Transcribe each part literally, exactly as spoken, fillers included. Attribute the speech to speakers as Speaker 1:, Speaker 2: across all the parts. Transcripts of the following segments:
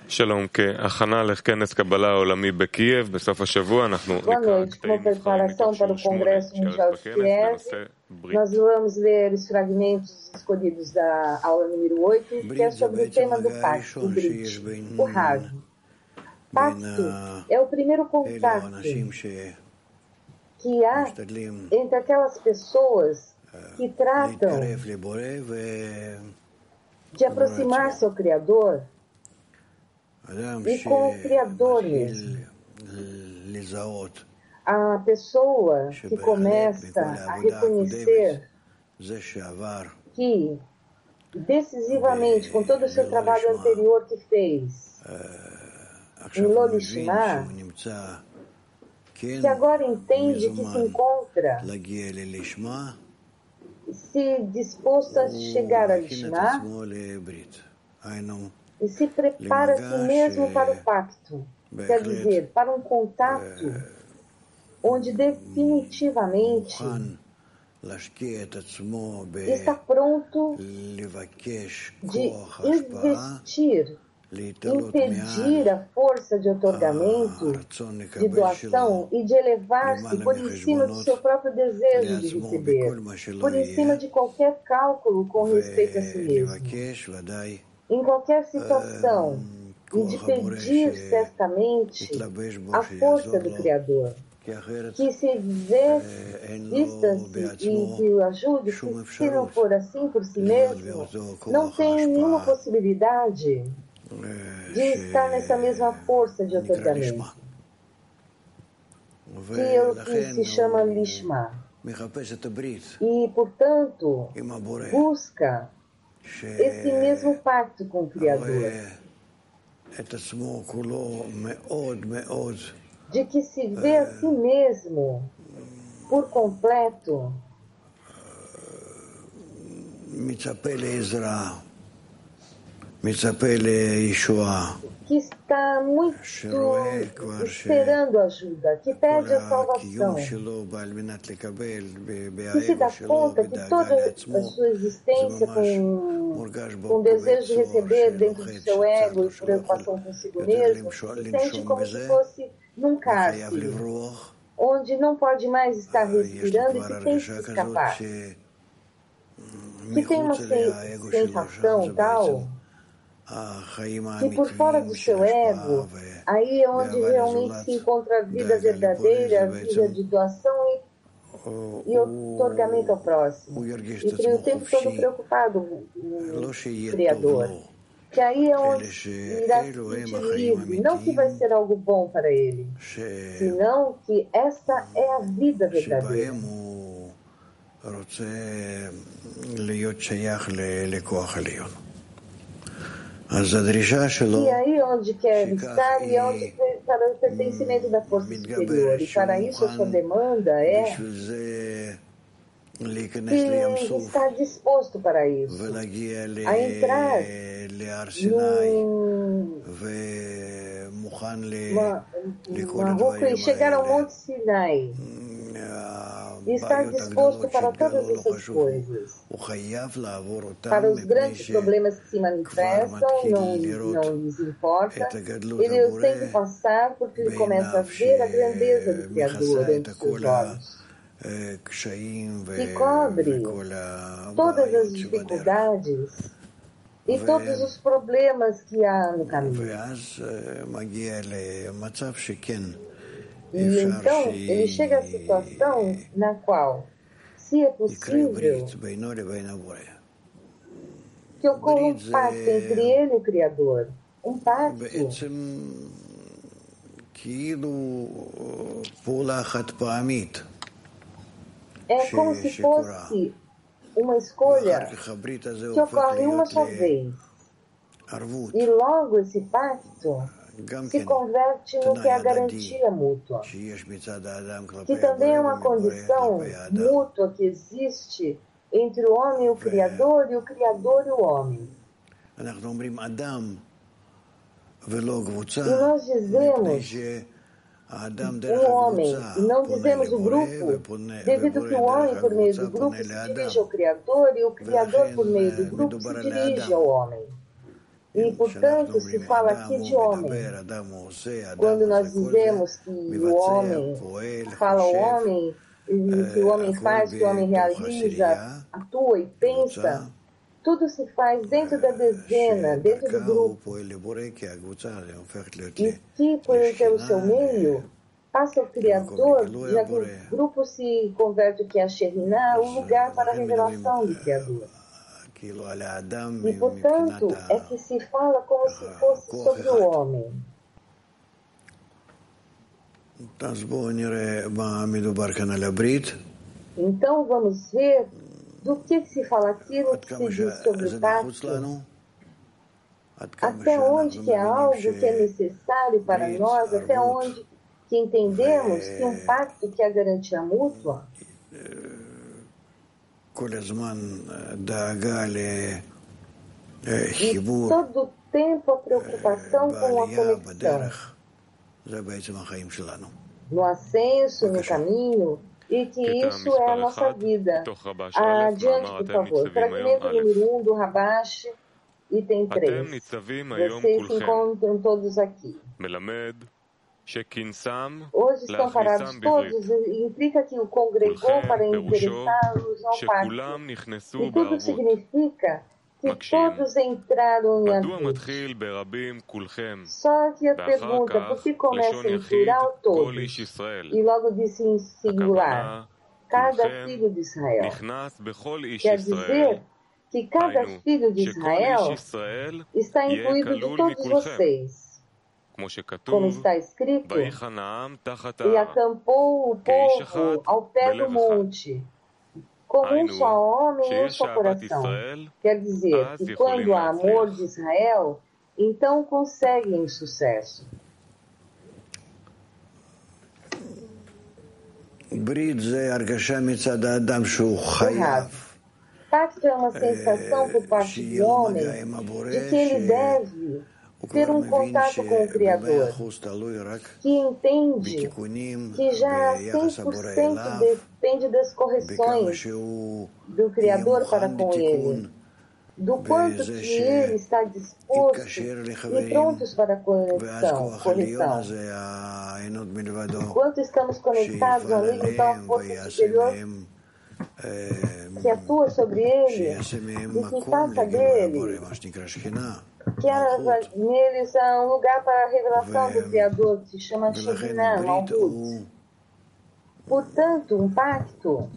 Speaker 1: שלום, כהכנה לכנס קבלה העולמי בקייב, בסוף השבוע אנחנו
Speaker 2: נקרא קטעים נבחרים מתוך שיעור שמונה שהיה בכנס בנושא ברית. Nós vamos ler os fragmentos escolhidos da aula número oito, que é sobre o tema do pacto, o Brit, o rasgo. Pacto é o primeiro contato que há entre aquelas pessoas que tratam de aproximar-se ao Criador e com o Criador mesmo. A pessoa que começa a reconhecer que decisivamente, com todo o seu trabalho anterior que fez, em Lolishma, que agora entende que se encontra se disposto a chegar a Lishma e se prepara a si mesmo para o pacto, quer dizer, para um contato onde definitivamente está pronto de investir, impedir a força de otorgamento, de doação e de elevar-se por em cima do seu próprio desejo de receber, por em cima de qualquer cálculo com respeito a si mesmo. Em qualquer situação, e de pedir certamente a força do Criador, que se distance e que o ajude, que se não for assim por si mesmo, não tem nenhuma possibilidade de estar nessa mesma força de otorgamento, que é o que se chama Lishma. E, portanto, busca esse mesmo pacto com o Criador, de que se vê a si mesmo por completo, que está muito esperando ajuda, que pede a salvação, que se dá conta que toda a sua existência com, com desejo de receber dentro do seu ego e preocupação consigo mesmo, se sente como se fosse num cárcere, onde não pode mais estar respirando e que tem que se escapar, que tem uma sensação tal que por fora do seu ego, aí é onde realmente se encontra a vida verdadeira, a vida de doação e, e otorgamento ao próximo. E tem o tempo todo preocupado o Criador, que aí é onde irá se sentir livre, não que vai ser algo bom para ele, senão que essa é a vida verdadeira. E aí onde quer estar e onde para o pertencimento da força superior. E para isso a sua demanda é que está disposto para isso, a entrar numa roupa e chegar ao Monte Sinai. E estar disposto para todas essas coisas, para os grandes problemas que se manifestam, não, não lhes importa, ele tem que passar porque ele começa a ver a grandeza do Criador entre os seus olhos, que cobre todas as dificuldades e todos os problemas que há no caminho. E então ele chega à situação na qual, se é possível, que ocorra um pacto entre ele e o Criador. Um pacto é como se fosse uma escolha que ocorre uma só vez. E logo esse pacto se converte no que é a garantia mútua, que também é uma condição mútua que existe entre o homem e o Criador, e o Criador e o homem. E nós dizemos o homem, e não dizemos o grupo, devido que o homem, por meio do grupo, se dirige ao Criador, e o Criador, por meio do grupo, se dirige ao homem. E, portanto, se fala aqui de homem. Quando nós dizemos que o homem fala o homem, que o homem faz, que o homem realiza, atua e pensa, tudo se faz dentro da dezena, dentro do grupo. E que, pelo seu meio, passa o Criador, já que o grupo se converte o que é a Shekhinah, um lugar para a revelação do Criador. E, portanto, é que se fala como se fosse sobre o homem. Então, vamos ver do que se fala aqui no que se diz sobre o pacto. Até onde que é algo que é necessário para nós, até onde que entendemos que um pacto que é a garantia mútua, e todo o tempo a preocupação com a conexão, no ascenso, no caminho, e que isso é a nossa vida. Adiante, por favor. Fragmento número um do Rabash, item três. Vocês se encontram todos aqui. Hoje estão parados todos, e implica que o congregou para interessá-los ao pacto. E tudo significa que todos entraram em Avut. Só que a pergunta, por que começa em plural todos? E logo disse em singular, cada filho de Israel. Quer dizer que cada filho de Israel está incluído de todos vocês. Como está escrito, e acampou o povo ao pé do monte, como um só homem e um só coração. Quer dizer que quando há amor de Israel, então conseguem sucesso. Errado. Pacto é uma sensação por parte do homem de que ele deve ter um contato com o Criador, que entende que já cem por cento depende das correções do Criador para com ele, do quanto que ele está disposto e prontos para a correção. correção. Enquanto estamos conectados ao nível da força superior que atua sobre ele e que faça dele que elas, neles há um lugar para a revelação do Criador, que se chama Shekhinah, Malhut. Portanto, um pacto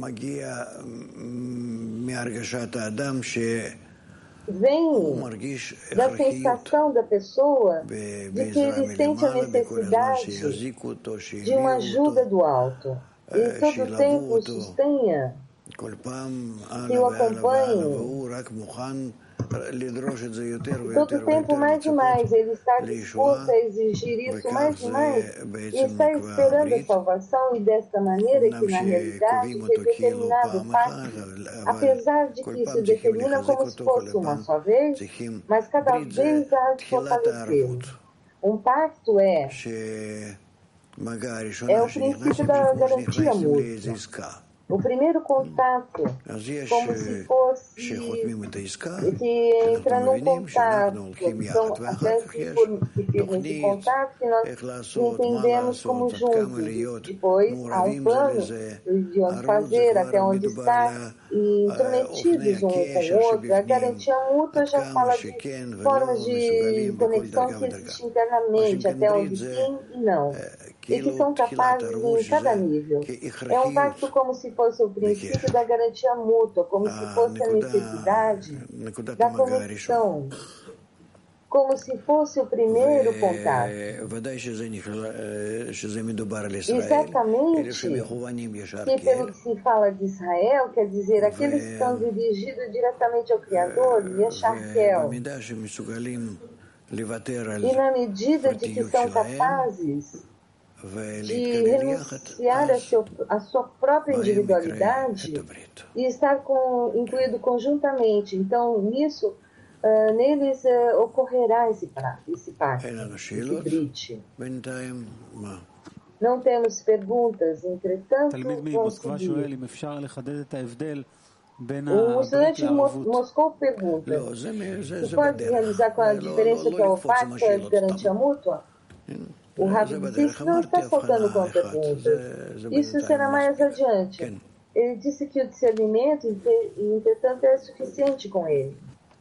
Speaker 2: vem da sensação da pessoa de que ele sente a necessidade de uma ajuda do alto. E todo o tempo o sustenha, que o acompanhe. Todo o tempo, mais e mais, ele está disposto a exigir isso mais e mais, e está esperando a salvação, e desta maneira que, na realidade, é determinado o pacto, apesar de que isso determina como se fosse uma só vez, mas cada vez há de fortalecer. Um pacto é, é o princípio da garantia mútua. O primeiro contato, como se fosse que entra num contato, então, até que firma esse contato, que nós entendemos como juntos. Depois, há um plano de onde fazer, até onde estar, e intrometidos um com o outro. A garantia mútua já fala de formas de conexão que existem internamente, até onde sim e não, e que são capazes em cada nível. É um pacto como se fosse o princípio da garantia mútua, como se fosse a necessidade da conexão, como se fosse o primeiro contato. Exatamente, que pelo que se fala de Israel, quer dizer, aqueles que estão dirigidos diretamente ao Criador, Yeshakel. E na medida de que são capazes de renunciar a, seu, a sua própria individualidade e estar com, incluído conjuntamente. Então, nisso, uh, neles uh, ocorrerá esse, pra, esse pacto, esse brit. Não temos perguntas, entretanto, vamos seguir. Um estudante de Moscou pergunta: se pode realizar com a diferença que é o pacto de garantia mútua? O Rabi disse que não está faltando com perguntas. Isso será mais adiante. Ele disse que o discernimento, entretanto, é suficiente com ele.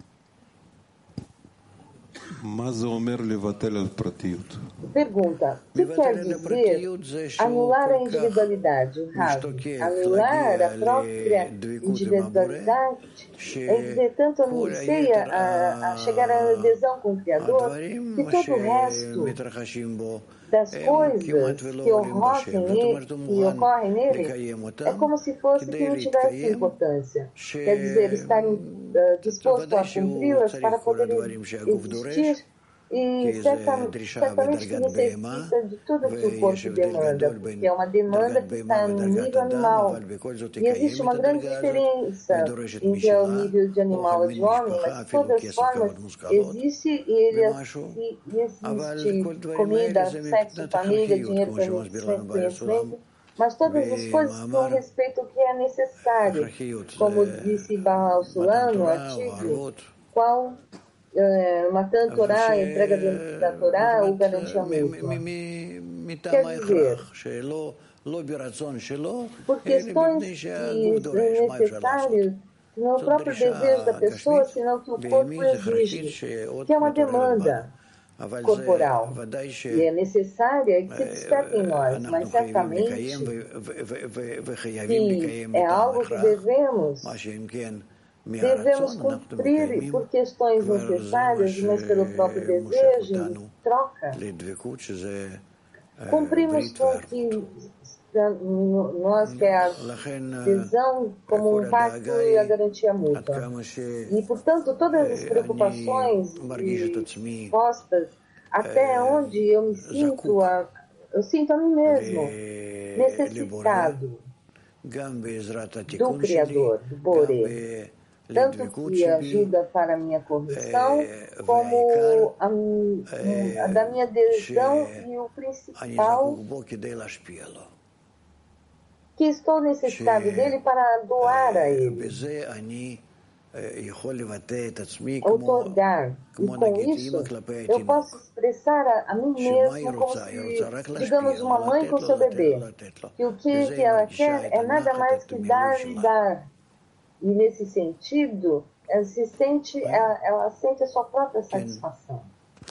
Speaker 2: Pergunta: o que quer dizer anular a individualidade? Rabi, anular a própria individualidade é dizer, tanto anuncia a, a chegar à adesão com o Criador, que todo o resto das coisas que ocorrem nele, que ocorrem nele é como se fosse que não tivesse importância. Quer dizer, estar uh, disposto a cumpri-las para poder existir. E certamente, certamente que necessita de tudo que o corpo demanda, porque é uma demanda que está no nível animal. E existe uma grande diferença entre o nível de animal e de homem, mas de todas as formas existe e ele existe comida, sexo, família, dinheiro, conhecimento, mas todas as coisas com respeito ao que é necessário. Como disse Baal Sulam no artigo, qual Uh, matando a Torá, a entrega da Torá ou garantia mútua. Quer dizer, por questões que necessárias, não o próprio desejo da pessoa, senão que o corpo exige, que é uma demanda corporal. E é necessária que se desperte em nós, mas certamente que é algo que devemos Devemos cumprir por questões necessárias, mas pelo próprio desejo, em troca. Cumprimos com o que nós que é a visão como um pacto e a garantia mútua. E, portanto, todas as preocupações postas, até onde eu me sinto, a, eu sinto a mim mesmo necessitado do Criador, do Boré. Tanto que ajuda para a minha correção, como a, a da minha adesão e o principal, que estou necessitado dele para doar a ele, outorgar. E com isso, eu posso expressar a, a mim mesmo como se, digamos, uma mãe com seu bebê. Que o que, que ela quer é nada mais que dar e dar. E nesse sentido, ela se sente, ela, ela sente a sua própria satisfação.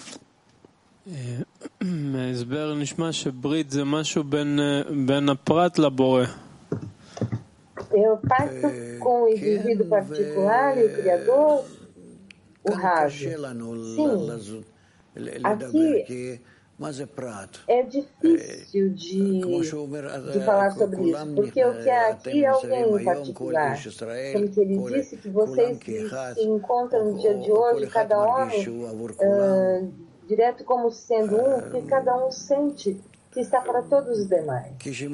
Speaker 3: מההסבר נשמע שברית זה משהו בין, בין הפרט לבורא.
Speaker 2: Eu pacto com o indivíduo particular e o Criador, o Rabi. Sim, aqui é difícil de, de falar sobre isso, porque o que é aqui é alguém em particular. Como que ele disse que vocês que se encontram no dia de hoje, cada homem, uh, direto como sendo um, que cada um sente que está para todos os demais.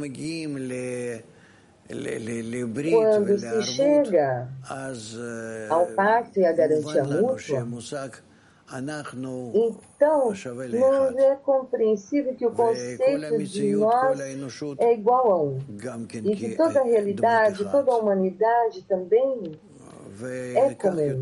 Speaker 2: Quando se chega ao pacto e à garantia mútua, então, não é compreensível que o conceito de nós é igual a um. E que toda a realidade, toda a humanidade também é comum.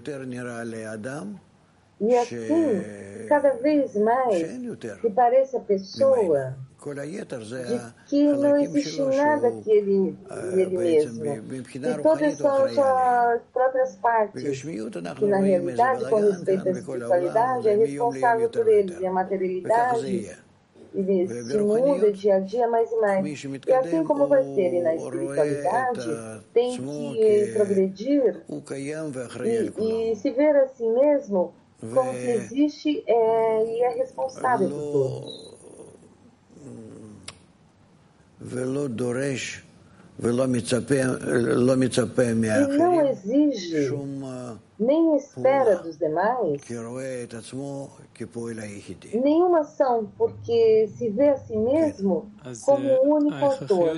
Speaker 2: E assim, cada vez mais, que parece a pessoa de que não existe nada que ele, ele mesmo. E todas são suas próprias partes. Que na realidade, com respeito à espiritualidade, é responsável por eles. E a materialidade, ele se muda dia a dia mais e mais. E assim como vai ser, e na espiritualidade, tem que progredir e, e se ver assim mesmo, como que existe é, e é responsável por todos. E não exige, nem espera dos demais nenhuma ação, porque se vê a si mesmo como o único autor.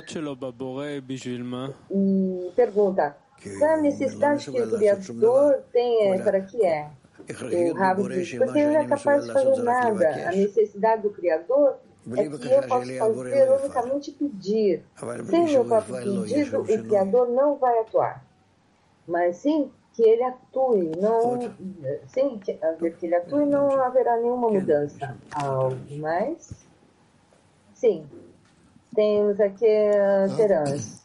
Speaker 2: E pergunta, qual é a necessidade que o Criador tem, para que é? O Rabi diz, porque ele não é capaz de fazer nada. A necessidade do Criador é que eu posso fazer unicamente pedir. Sem meu próprio pedido, o Criador não vai atuar. mas sim que ele atue, não, sem haver que ele atue, não haverá nenhuma mudança. Algo mais? Sim. Temos aqui a Terence.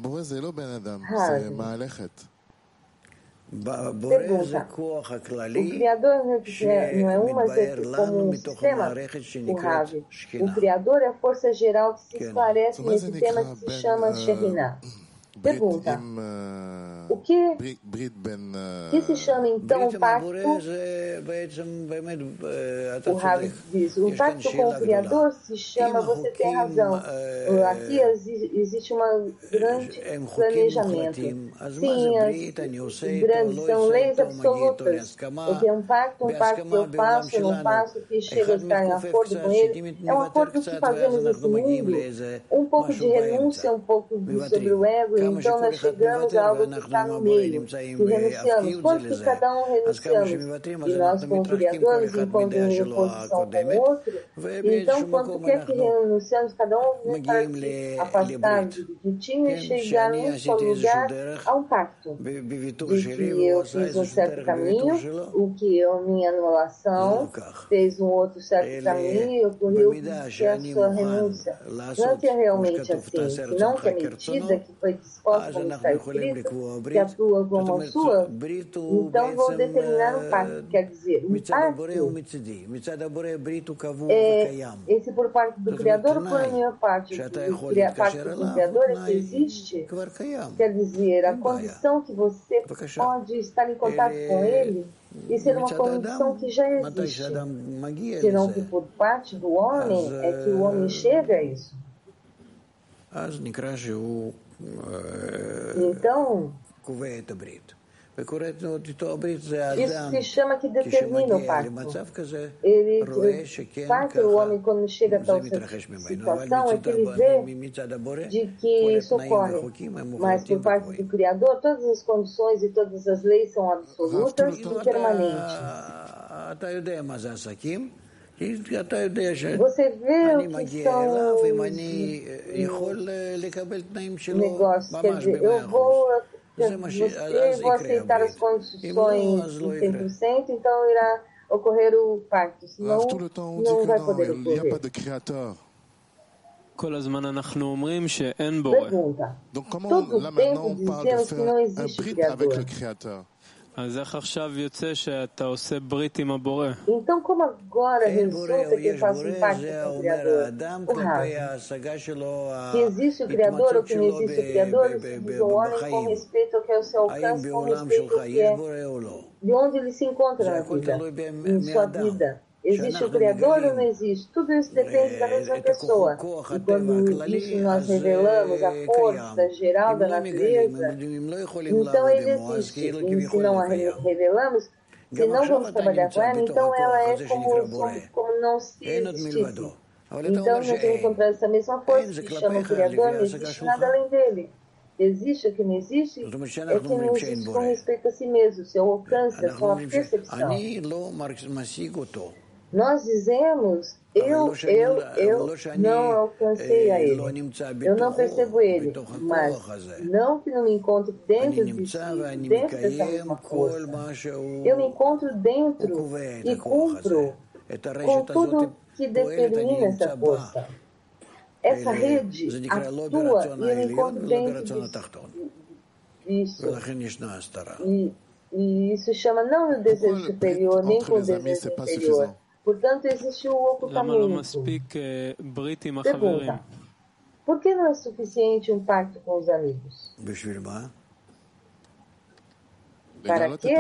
Speaker 2: Pergunta. O Criador não é um, mas é como um sistema? O Rav. O Criador é a força geral que se esclarece nesse tema que se chama Shekhinah. Pergunta. O que, que se chama então pacto? O Rav diz, o pacto com o Criador se chama, você tem razão. Aqui existe um grande planejamento. Sim, as grandes são leis absolutas. Eu tenho um pacto, um pacto que eu faço, eu não faço, que chega a estar em acordo com ele. É um acordo que fazemos nesse mundo. Um pouco de renúncia, um pouco de, sobre o ego, então nós chegamos a algo que está no meio, que renunciamos. Quanto que cada um renunciamos? E nós com o Criador nos encontramos em oposição com o outro. Então, quanto que é que renunciamos? Cada um para se afastar de ti e chegar num só lugar a um pacto. De que eu fiz um certo caminho, o que eu, minha anulação, fez um outro certo caminho e ocorreu que a sua renúncia. Não que é realmente assim, senão que a medida que foi disposta, como está escrito, que atua como a sua, então vou determinar um pacto. Quer dizer, um pacto é esse por parte do Criador ou por minha parte? O pacto do Criador é que existe, quer dizer, a condição que você pode estar em contato com ele e ser uma condição que já existe. Senão que por parte do homem é que o homem chega a isso. Então, isso se chama que determina o pacto. Ele faz o homem, quando chega a tal situação, é que ele vê de que isso ocorre. Mas por parte do Criador, todas as condições e todas as leis são absolutas e permanentes. Você vê o que são os negócios, quer dizer, eu vou, você, vou aceitar as condições de cem por cento, então irá ocorrer o pacto, senão não vai poder ocorrer. Pergunta. Todo o tempo dizemos que não existe Criador. Então, como agora resulta que eu faço um pacto com o Criador? O Rav. Que existe o Criador ou que não existe o Criador, isso diz o homem com respeito ao que é o seu alcance, com respeito ao que é, de onde ele se encontra na vida, em sua vida. Existe o Criador ou não existe? Tudo isso depende da mesma pessoa. E quando isso nós revelamos a força geral da natureza, então ele existe. E se não a revelamos, se não vamos trabalhar com ela, então ela é como, como não se existisse. Então nós temos que encontrar essa mesma força que chama o Criador, não existe nada além dele. Existe o que não existe, é que não existe com respeito a si mesmo, seu alcance, a sua percepção. Nós dizemos, eu, eu, eu não alcancei a ele, eu não percebo ele, mas não que não me encontro dentro de si, dentro dessa mesma força. Eu me encontro dentro e cumpro com tudo que determina essa força. Essa rede atua e eu me encontro dentro disso. E, e isso chama não no desejo superior, nem com o desejo inferior. Portanto, existe o ocultamento. Pergunta. Por que não é suficiente um pacto com os amigos? Para quê?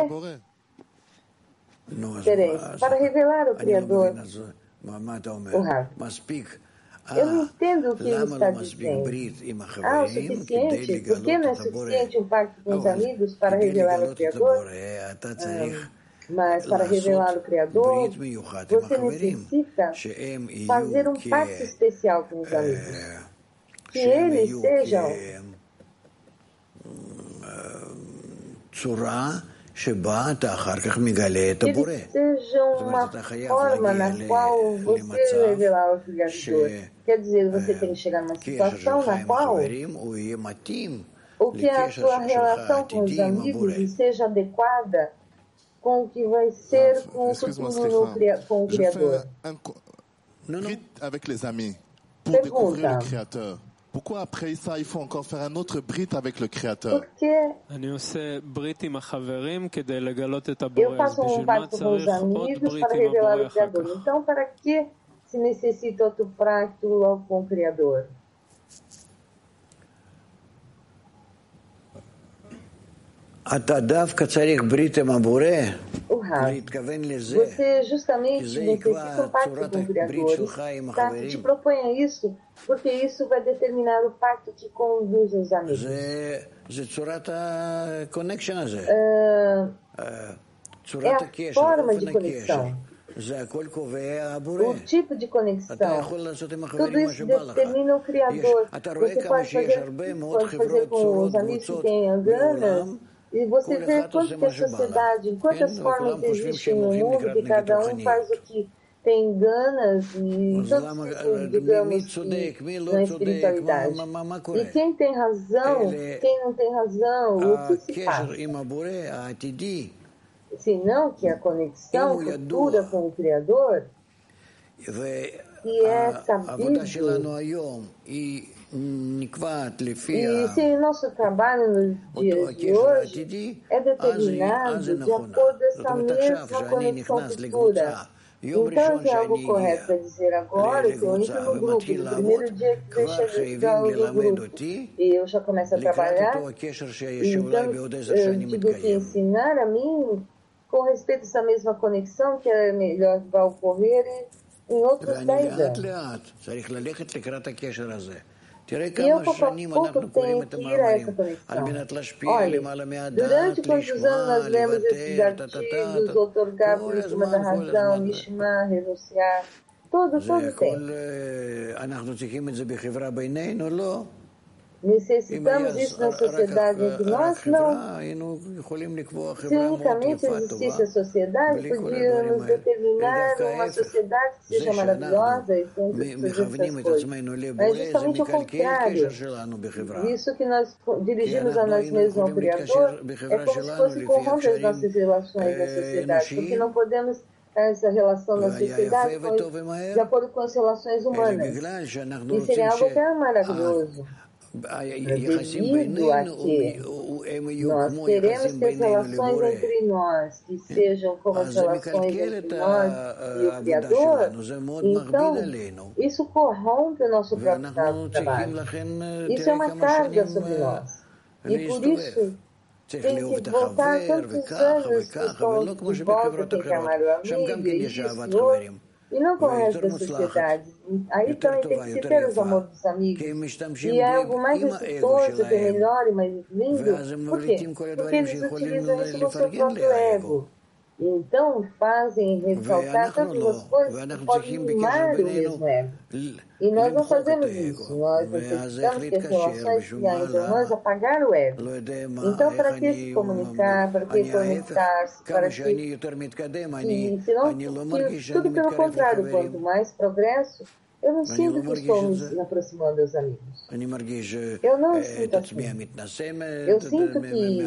Speaker 2: Terence, para revelar o Criador. O Rav. Eu não entendo o que ele está dizendo. Ah, o suficiente? Por que não é suficiente um pacto com os amigos para revelar o Criador? Ah, mas para revelar o Criador, você necessita fazer um pacto especial com os amigos. Que eles sejam que eles sejam uma forma na qual você revelar o Criador. Quer dizer, você tem que chegar numa situação na qual ou que a sua relação com os amigos seja adequada com o que vai ser com o futuro no, com o Criador.
Speaker 4: Avec les amis pour découvrir le Créateur. Pourquoi après ça il faut encore faire un autre brit avec le Créateur?
Speaker 3: Eu
Speaker 2: faço um pacto com os amigos para revelar o Criador. Então, para que se necessita outro pacto com o Criador? O Rav, você justamente necessita um pacto com o Criador. Tá? Te proponha isso, porque isso vai determinar o pacto que conduz os amigos. Uh, é a forma de conexão. O tipo de conexão. Tudo isso determina o Criador. Você pode fazer, pode fazer com os amigos que têm ganas. E você vê quanto que a sociedade, quantas formas existem no mundo, que cada um faz o que tem ganas, e todos tipos, digamos, que, na espiritualidade. E quem tem razão, quem não tem razão, o que se passa? Senão que a conexão futura com o Criador, que é sabido. E se nosso trabalho nos dias de hoje é determinado de acordo com essa mesma conexão futura. Então, é algo correto para dizer agora que eu entro no grupo, no primeiro dia que eu chegar no grupo, e eu já começo a trabalhar, então eu digo que ensinar a mim com respeito a essa mesma conexão, que é melhor que vai ocorrer em outros dez anos. E eu, pouco a pouco, tenho que ir a essa conexão. Olha, durante quantos anos nós lemos esses artigos, outorgar por cima da razão, Mishma, renunciar, todo, todo tempo. Necessitamos isso na sociedade entre nós? Não. Se unicamente existisse a sociedade, podíamos determinar uma sociedade que seja maravilhosa e sem todas essas coisas. Mas justamente o contrário. Isso que nós dirigimos a nós mesmos ao Criador é como se fosse corromper as nossas relações na sociedade, porque não podemos essa relação na sociedade de acordo com as relações humanas. E seria algo que é maravilhoso. Devido a que nós queremos que as relações entre nós que sejam como as relações entre nós e o Criador, então isso corrompe o nosso próprio trabalho. Isso é uma carga sobre nós. E por isso tem que voltar tantos anos que estão de volta, tem que amar o amigo, e isso e outro. E não com o resto da sociedade. Aí também tem que se ter os amores dos amigos. E é algo mais exitoso, que é melhor e mais lindo. Por quê? Porque eles utilizam isso no seu próprio ego. Então fazem ressaltar tantas as coisas que podem mimar o mesmo ego. E nós não fazemos isso. Nós necessitamos que as relações que há entre nós apagar o ego. Então, para que se comunicar, para que conectar-se, para que... E, senão, se, tudo pelo contrário, quanto mais progresso, eu não sinto que estou me aproximando dos amigos. Eu não sinto assim. Eu sinto que...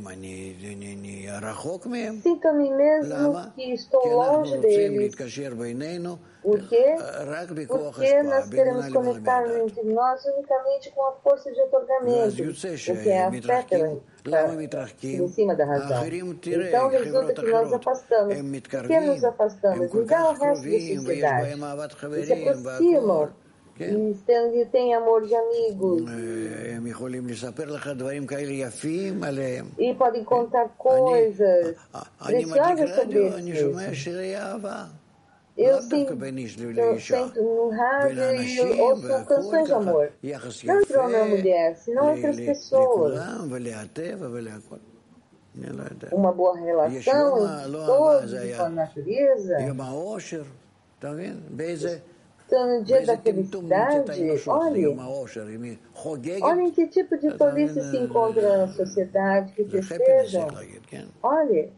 Speaker 2: Sinto a mim mesmo que estou longe deles. Por quê? Porque nós queremos conectar entre nós unicamente com a força de otorgamento, o que é a fé em cima da razão. Então resulta que nós afastamos. Por que nos afastamos? Me dá o resto da sociedade. E se aproximam. E tem amor de amigos. E podem contar coisas preciosas sobre isso. Eu sinto, eu sinto no rádio e eu ouço canções de amor. Não entre homem e mulher, senão entre as pessoas. Uma boa relação entre todos e com a natureza. Então, no dia da felicidade, olhem, olhem que tipo de tolice se encontra na sociedade, que festejam. Olhem.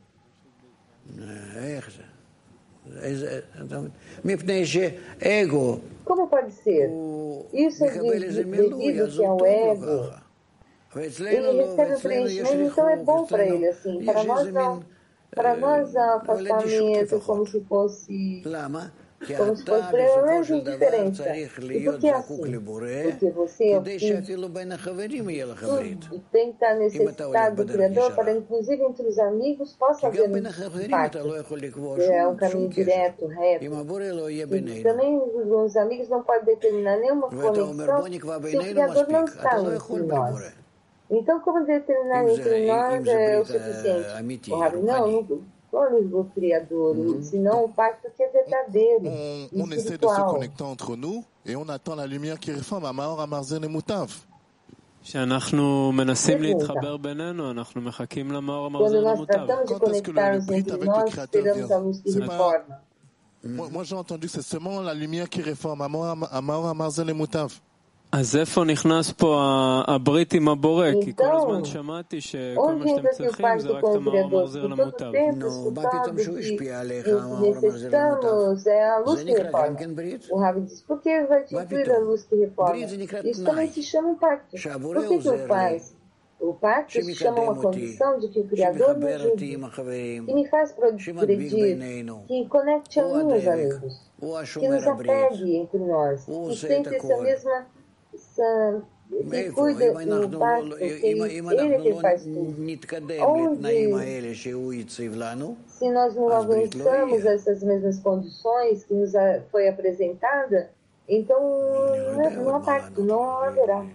Speaker 2: Como pode ser? Isso é devido que ao ego, ele recebe o preenchimento, então é bom para ele, assim. Para nós não, para nós afastamento como se fosse, como se fosse para ele mesmo indiferença. E por que assim? Porque você é o filho, tudo tem que estar necessitado do Criador para, inclusive, entre os amigos, possa haver um impacto. É um caminho direto, reto. E também os amigos não podem determinar nenhuma conexão se o Criador não está entre nós. Então, como determinar entre nós é o suficiente? O Rabi, não, não olha o Criador, mm-hmm. senão o pacto que é verdadeiro.
Speaker 4: On, on essaie de se connecter entre nous et on attend la lumière qui réforme à Maor Amarzer Lemutav.
Speaker 3: כשאנחנו מנסים להתחבר בינינו, אנחנו מחכים למאור המרזר למוטב.
Speaker 4: Quand est-ce que le brית avec le Créateur vient? C'est pas... Moi, moi j'ai entendu que c'est seulement la lumière qui réforme à Maor Amarzer Lemutav.
Speaker 3: אז איפה נכנס פה הברית עם הבורא? כי כל הזמן שמעתי שכל מה שאתם צריכים זה רק את המאור המרזר למוטב.
Speaker 5: נו, מה פתאום שהוא השפיע עליך, המאור המרזר למוטב? זה נקרא גם כן ברית? מה פתאום? ברית זה נקרא תנאי. שהבורא עוזר לי.
Speaker 2: O pacto se chama uma condição de que o Criador me ajude e me faz progredir, que conecte a mim os amigos, que nos apegue entre nós, que sente essa mesma, essa, que cuida do pacto, que ele que faz tudo. Onde, se nós não avançamos essas mesmas condições que nos foi apresentada, então não há pacto, não haverá.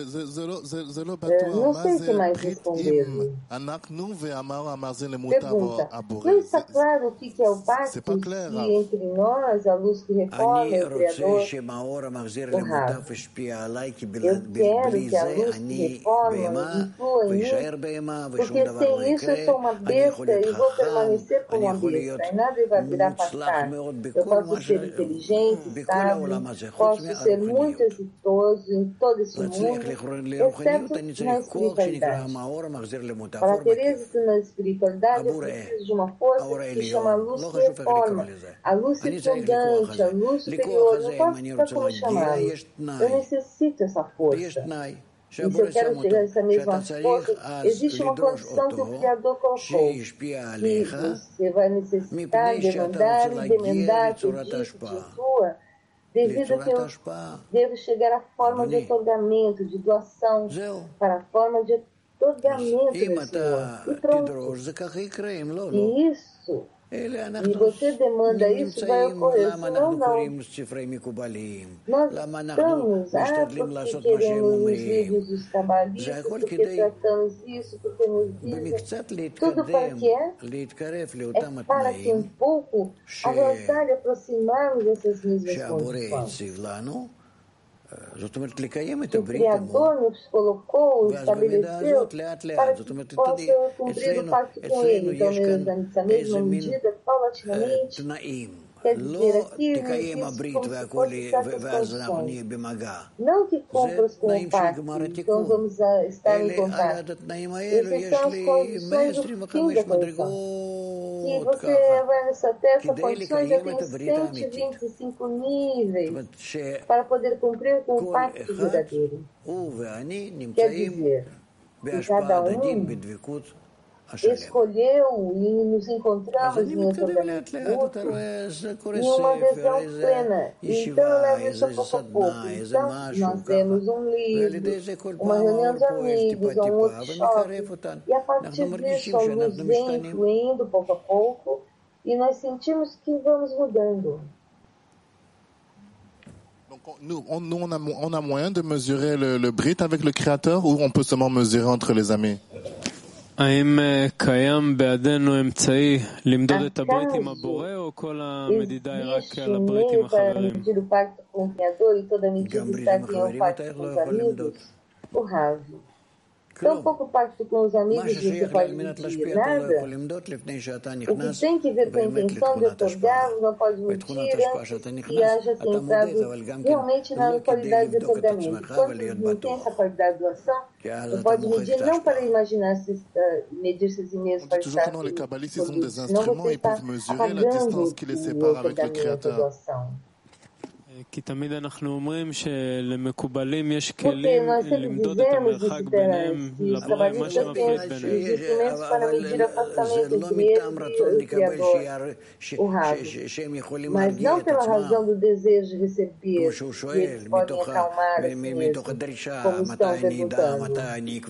Speaker 2: Não sei se mais responder. Pergunta, não está claro o que é o pacto se entre nós, a luz que reforma o Criador, o Rav? Eu quero que a luz que reforma influa em mim, porque sem isso eu sou uma besta e vou permanecer como uma besta, e nada vai virar passar. Eu posso ser inteligente, estável, posso ser muito exitoso em todo esse mundo, exceto na espiritualidade. Para ter êxito na espiritualidade, eu preciso de uma força que se chama luz que reforma, a luz circundante, a luz superior, não importa como chamar. Eu necessito essa força. E se eu quero chegar a essa mesma força, existe uma condição que o Criador colocou, que você vai necessitar, demandar e demandar, pedir, pedir sua, devido a que eu devo chegar à forma de otorgamento, de doação, para a forma de otorgamento do Senhor. E pronto. E isso, e você demanda isso, vai ocorrer, senão não. Nós estamos, ah, porque queremos os livros dos cabalistas, porque tratamos isso, porque nos dizem, tudo para que é? É para que um pouco avançar e aproximarmos dessas mesmas condições. O Criador nos colocou, estabeleceu, para que possa cumprir o pacto com Ele. Então, nessa mesma medida, paulatinamente, quer dizer, aqui existe como se fosse certas condições. Não que compras com o pacto, então vamos a estar em contato. Essas são as condições do fim da condição. Se você vai nessa terra, condições já tem cento e vinte e cinco níveis para poder cumprir com o pacto verdadeiro. Quer dizer, que cada um escolheu e nos encontramos em otorgamento mútuo em uma adesão plena. Então, eu levo isso pouco a pouco. Então, nós temos um livro, uma reunião de amigos, um workshop, e a partir disso, a luz vem fluindo pouco a pouco, e nós sentimos que vamos mudando.
Speaker 4: Nous, on, nous on, a, on a moyen de mesurer le, le Brit avec le Créateur, ou on peut seulement mesurer entre les amis?
Speaker 3: האם קיים בידינו אמצעי למדוד את הברית עם הבורא, או כל המדידה היא רק על הברית עם החברים?
Speaker 2: Tão pouco pacto com os amigos você pode mentir nada. O que tem que ver com a intenção de otorgar não pode mentir antes que haja entrado realmente na qualidade de otorgamento. Quando não tem essa qualidade de doação, você pode medir não para imaginar se medir se si mesmo para estar feliz. Não você está apagando o otorgamento, a doação.
Speaker 3: כי תמיד אנחנו אומרים שלמקובלים יש
Speaker 2: Porque
Speaker 3: כלים
Speaker 2: nós sempre
Speaker 3: למדוד את
Speaker 2: dizemos
Speaker 3: המרחק
Speaker 2: isso,
Speaker 3: ביניהם,
Speaker 2: que os
Speaker 3: לבורא, מה
Speaker 2: cabalistas
Speaker 3: שמפריד
Speaker 2: têm os
Speaker 3: ביניהם.
Speaker 2: instrumentos para medir afastamento entre eles e o Criador, o Rabi. Mas não pela razão do desejo de receber, que eles podem acalmar a si mesmos, como estão perguntando.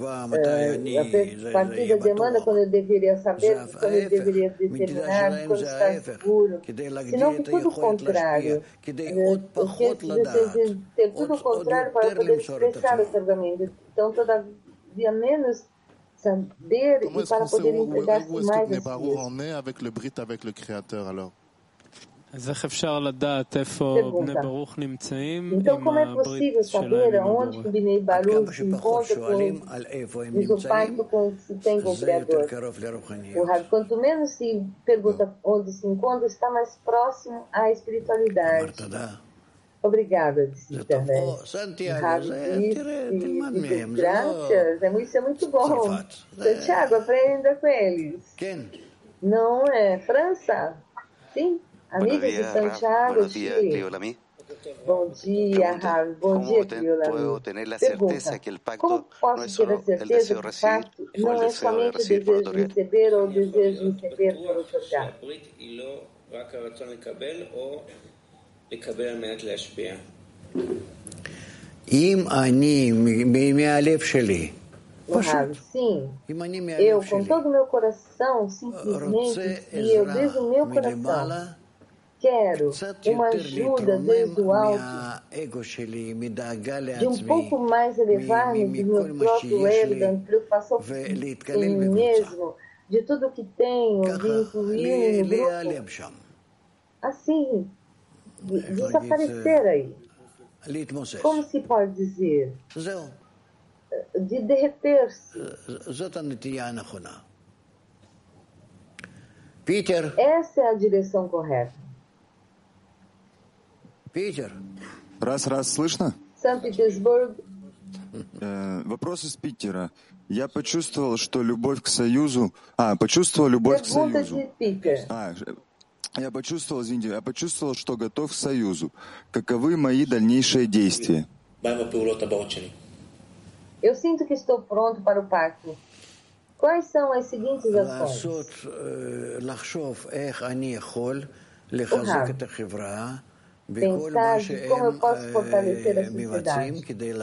Speaker 2: A partir da demanda, quando eu deveria saber, quando eu deveria determinar, quando está seguro. Senão que tudo o contrário. Porque vocês ter tudo o contrário para poder expressar o pergaminho. Então, todavia, menos saber
Speaker 4: Comment
Speaker 2: e para
Speaker 4: est-ce
Speaker 2: poder
Speaker 4: qu'on sait où,
Speaker 2: entregar-se
Speaker 4: où est-ce
Speaker 2: mais
Speaker 4: que
Speaker 2: a si
Speaker 4: Baruch
Speaker 2: mesmo.
Speaker 4: en est avec le Brit, avec le Créateur alors?
Speaker 3: אז איך אפשר לדעת איפה בני ברוך נמצאים
Speaker 2: Então,
Speaker 3: עם
Speaker 2: como é possível
Speaker 3: הברית
Speaker 2: saber
Speaker 3: שלהם עם
Speaker 2: aonde que
Speaker 3: הבורא?
Speaker 2: Binei Baruch se encontra com diz o pacto com, se tem com o Criador? O Rabi, quanto menos se pergunta onde se encontra, está mais próximo à espiritualidade. Obrigada, Dissita. O Rabi disse, graças, isso é muito bom. Santiago, aprenda com eles. Não é França? Sim. Amigos de Santiago, Chile. Bom dia, Rabi. Bom dia, Criolami. Pergunta, como posso ter a certeza que o pacto não é somente o desejo de receber ou o desejo de receber por otorgar? Rabi, sim. Eu, com todo o meu coração, simplesmente, e eu desde o meu coração, quero uma ajuda desde o alto, de um pouco mais elevar-me do meu próprio ego, da preocupação em mim mesmo, de tudo que tenho, de incluir no grupo. Assim, desaparecer aí. Como se pode dizer? De derreter-se. Essa é a direção correta.
Speaker 6: Питер. Раз, раз, слышно?
Speaker 2: Санкт-Петербург.
Speaker 6: Э, вопрос из Питера. Я почувствовал, что любовь к Союзу... А, почувствовал любовь к Союзу. А, я почувствовал, извините, я почувствовал, что готов к Союзу. Каковы мои дальнейшие действия?
Speaker 2: Eu sinto que estou pronto para o pacto. Quais são as seguintes ações? Pensar de como eu posso fortalecer a sociedade.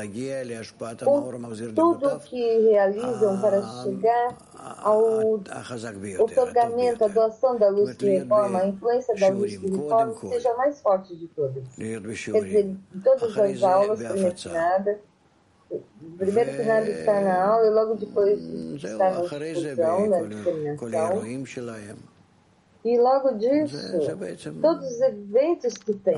Speaker 2: Com tudo que realizam para chegar ao otorgamento, a doação da luz de reforma, a influência da luz de reforma seja a mais forte de todas. Quer dizer, em todas as aulas, primeiro que nada, primeiro que nada está na aula e logo depois está na discussão, na disseminação. E logo disso, todos os eventos que tem.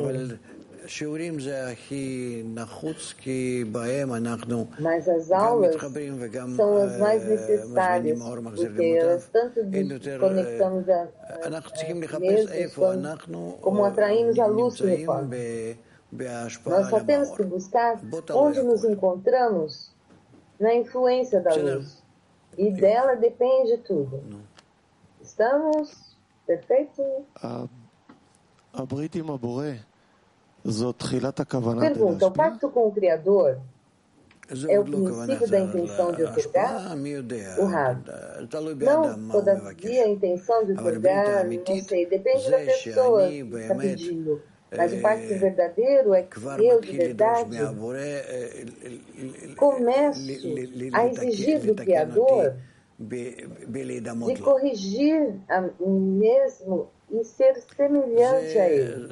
Speaker 2: Mas as aulas são as mais necessárias, porque elas tanto conectamos a, a, a mesmos como, como atraímos a luz que reforma. Nós só temos que buscar onde nos encontramos na influência da luz. E dela depende tudo. Estamos... Perfeito? Pergunta, o pacto com o Criador é o princípio da intenção de otorgar? O Rabi. Não, todavia a intenção de otorgar, não sei, depende da pessoa que está pedindo. Mas o pacto verdadeiro é que eu, de verdade, começo a exigir do Criador de corrigir a mim mesmo e ser semelhante a ele.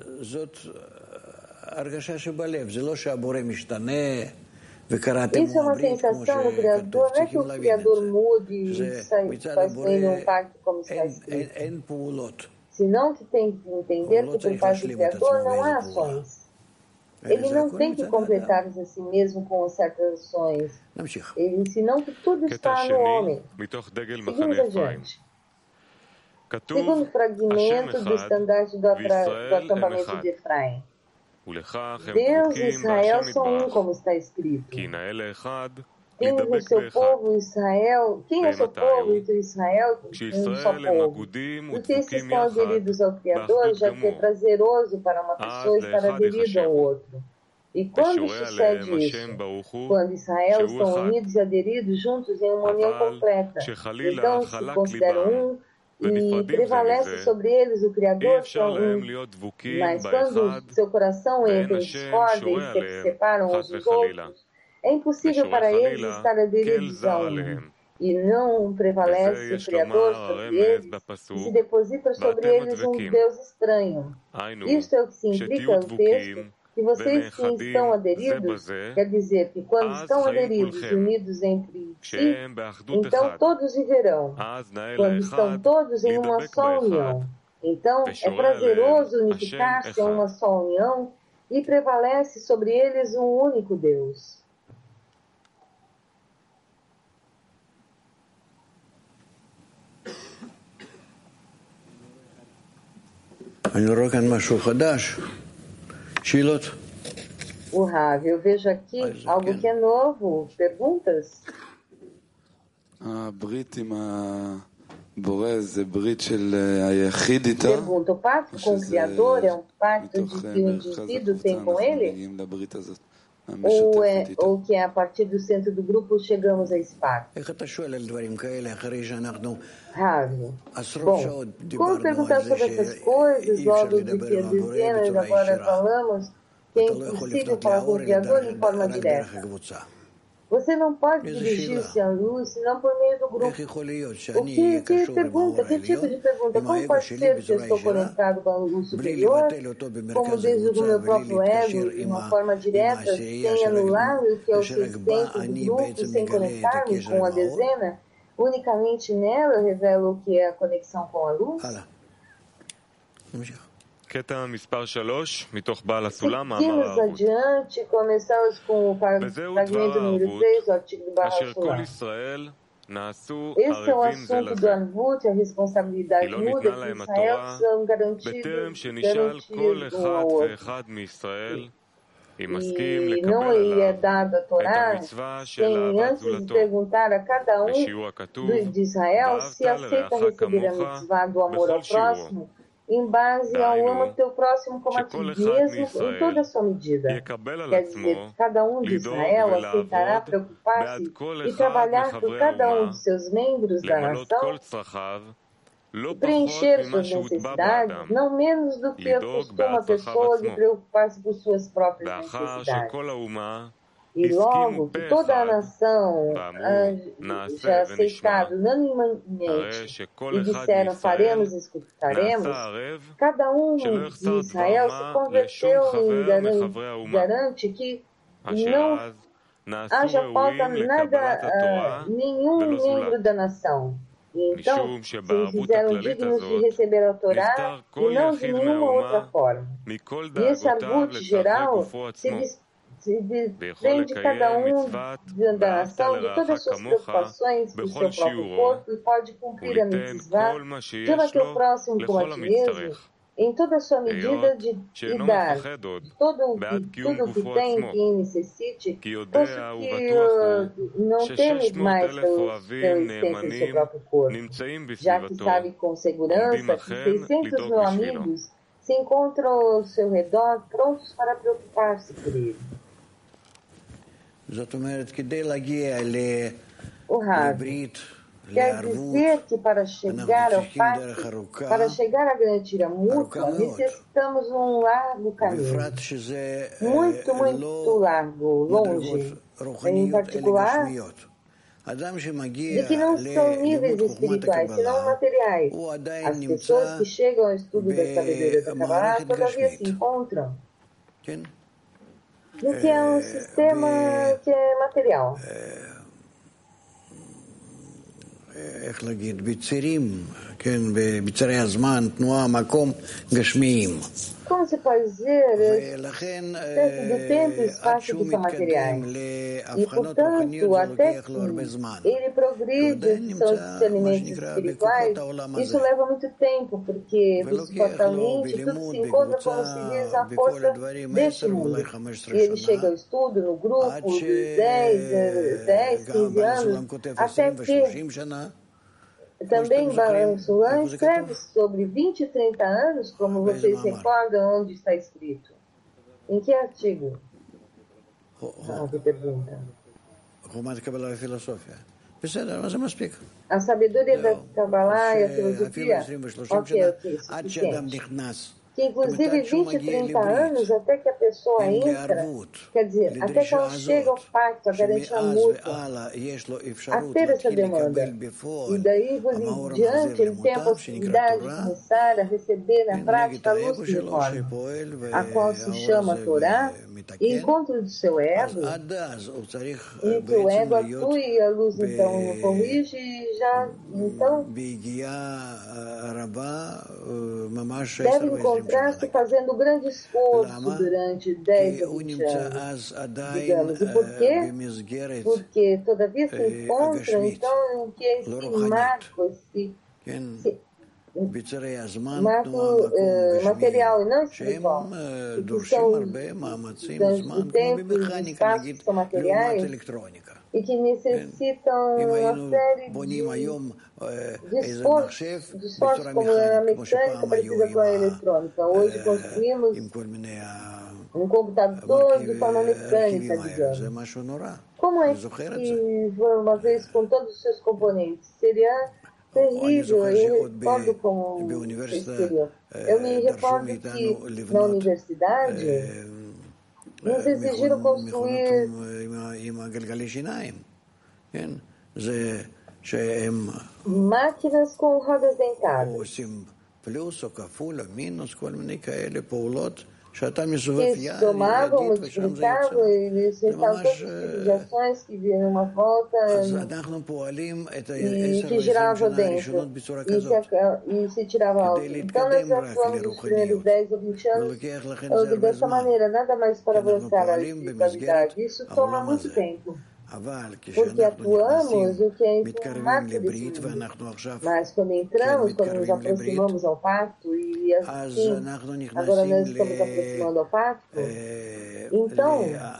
Speaker 2: Isso é uma sensação no Criador, não é que o Criador mude e faz bem um pacto como está escrito, senão que tem que entender que por parte do Criador não há ações. Ele não tem que completar-se a si mesmo com certas ações. Ele, senão que tudo está no homem. Seguimos adiante. Segundo fragmento do estandarte do, do acampamento de Efraim. Deus e Israel são um, como está escrito. tem o seu povo Israel, quem é o seu povo entre Israel, um só povo. Porque esses estão aderidos ao Criador, já que é prazeroso para uma pessoa estar aderido ao outro. E quando sucede isso? Quando Israel estão unidos e aderidos juntos em uma união completa. Então se consideram um e prevalece sobre eles o Criador, são um. Mas quando seu coração entra em discórdia e se separam uns dos outros, é impossível para eles estar aderidos a um. E não prevalece o Criador sobre eles e se deposita sobre eles um Deus estranho. Isto é o que se implica no texto, que vocês que estão aderidos, quer dizer que quando estão aderidos e unidos entre si, então todos viverão. Quando estão todos em uma só união. Então é prazeroso unificar-se em uma só união e prevalece sobre eles um único Deus. O Rav, eu vejo aqui algo que é novo. Perguntas? Pergunta, o pacto com o Criador é um pacto de que o indivíduo tem com ele? Ou, é, ou que é a partir do centro do grupo chegamos a esse pacto? Rav, bom, como perguntar sobre essas coisas, logo de que as dezenas agora falamos que é impossível falar com o Criador de forma direta? Você não pode dirigir-se à luz senão por meio do grupo. O que, que pergunta? Que tipo de pergunta? Como pode ser que eu estou conectado com a luz superior? Como desde o meu próprio ego, de uma forma direta, sem anular o que é o sustento do grupo, sem conectar-me com a dezena? Unicamente nela eu revelo o que é a conexão com a luz? Seguimos adiante, começamos com o fragmento número três do artigo do Baal Sulam. Esse é o assunto do Arvut, a responsabilidade muda que Israel são garantidos, garantidos um ao outro. E não lhe é dado a Torá sem antes de perguntar a cada um de Israel se aceita receber a mitzvah do amor ao próximo, em base ao ama teu próximo como a ti mesmo em toda a sua medida. Quer dizer, que cada um de Israel aceitará preocupar-se e trabalhar por cada um de seus membros da nação e preencher suas necessidades, não menos do que acostuma a pessoa de preocupar-se por suas próprias necessidades. E logo que toda a nação já aceitado unanimemente e disseram faremos e escutaremos, cada um de Israel se converteu e garante que não haja falta nada, uh, nenhum membro da nação. E então, se fizeram dignos de receber a Torá e não de nenhuma outra forma. E esse arvut geral se se desprende cada um da nação de todas as suas preocupações do seu próprio corpo e pode cumprir a mitzvah de amar teu próximo como a ti mesmo em toda a sua medida de, de dar todo o que, tudo o que tem quem necessite, posto que uh, não teme mais pela existência do seu próprio corpo, já que sabe com segurança que seiscentos mil amigos se encontram ao seu redor prontos para preocupar-se por ele. O Rav quer dizer que para chegar ao pacto, para chegar à garantia mútua, necessitamos um largo caminho, muito, muito largo, longe, em particular, de que não são níveis espirituais, senão materiais. As pessoas que chegam ao estudo da sabedoria da Kabbalah todavia se encontram no que é um sistema que é material.
Speaker 5: איך להגיד, בצירים, כן, בצירי הזמן, תנועה, מקום, גשמיים.
Speaker 2: Como se pode dizer, dentro do tempo e espaço que são materiais. E, portanto, até que ele progride, que são os discernimentos espirituais, isso leva muito tempo, porque, visto portalmente, tudo se encontra, como se diz, a força deste mundo. E ele chega ao estudo, no grupo, de dez, quinze anos, até que também Balançoan escreve sobre vinte e trinta anos, como vocês recordam onde está escrito. Em que artigo? Ah, que pergunta. A sabedoria da Kabbalah e a filosofia? Ok, ok, suficiente. Que inclusive vinte, trinta anos, até que a pessoa entra, quer dizer, até que ela chega ao pacto, a garantia mútua, a ter essa demanda. E daí, por diante, ele tem a possibilidade de começar a receber na prática a luz que reforma, a qual se chama Torá, e encontro do seu ego, e que o ego atue e a luz então corrige e já, então, deve encontrar-se fazendo um grande esforço durante dez ou vinte anos, digamos. E por quê? Porque todavia se encontram, então, em que esse marco, esse, esse marco uh, material e não espiritual, e que são os do tempo e do espaço que são materiais, e que necessitam uma série de, de esforços, de esforços como a mecânica parecida com a eletrônica. Hoje construímos um computador de forma mecânica, digamos. Como é que, uma vez com todos os seus componentes, seria terrível? Eu recordo como seria. Eu me recordo que na universidade nos exigiram construir máquinas com rodas dentadas, que somavam, multiplicavam, eles restavam todas as civilizações que viam uma volta e que girava dentro e se, e se tirava alto. Então nós atuamos nos primeiros dez ou vinte anos dessa maneira, nada mais para avançar a espiritualidade. Isso toma muito tempo, porque atuamos o que é o máximo desse mundo. Mas quando entramos, quando nos aproximamos ao pacto, e assim, agora nós estamos aproximando ao pacto, então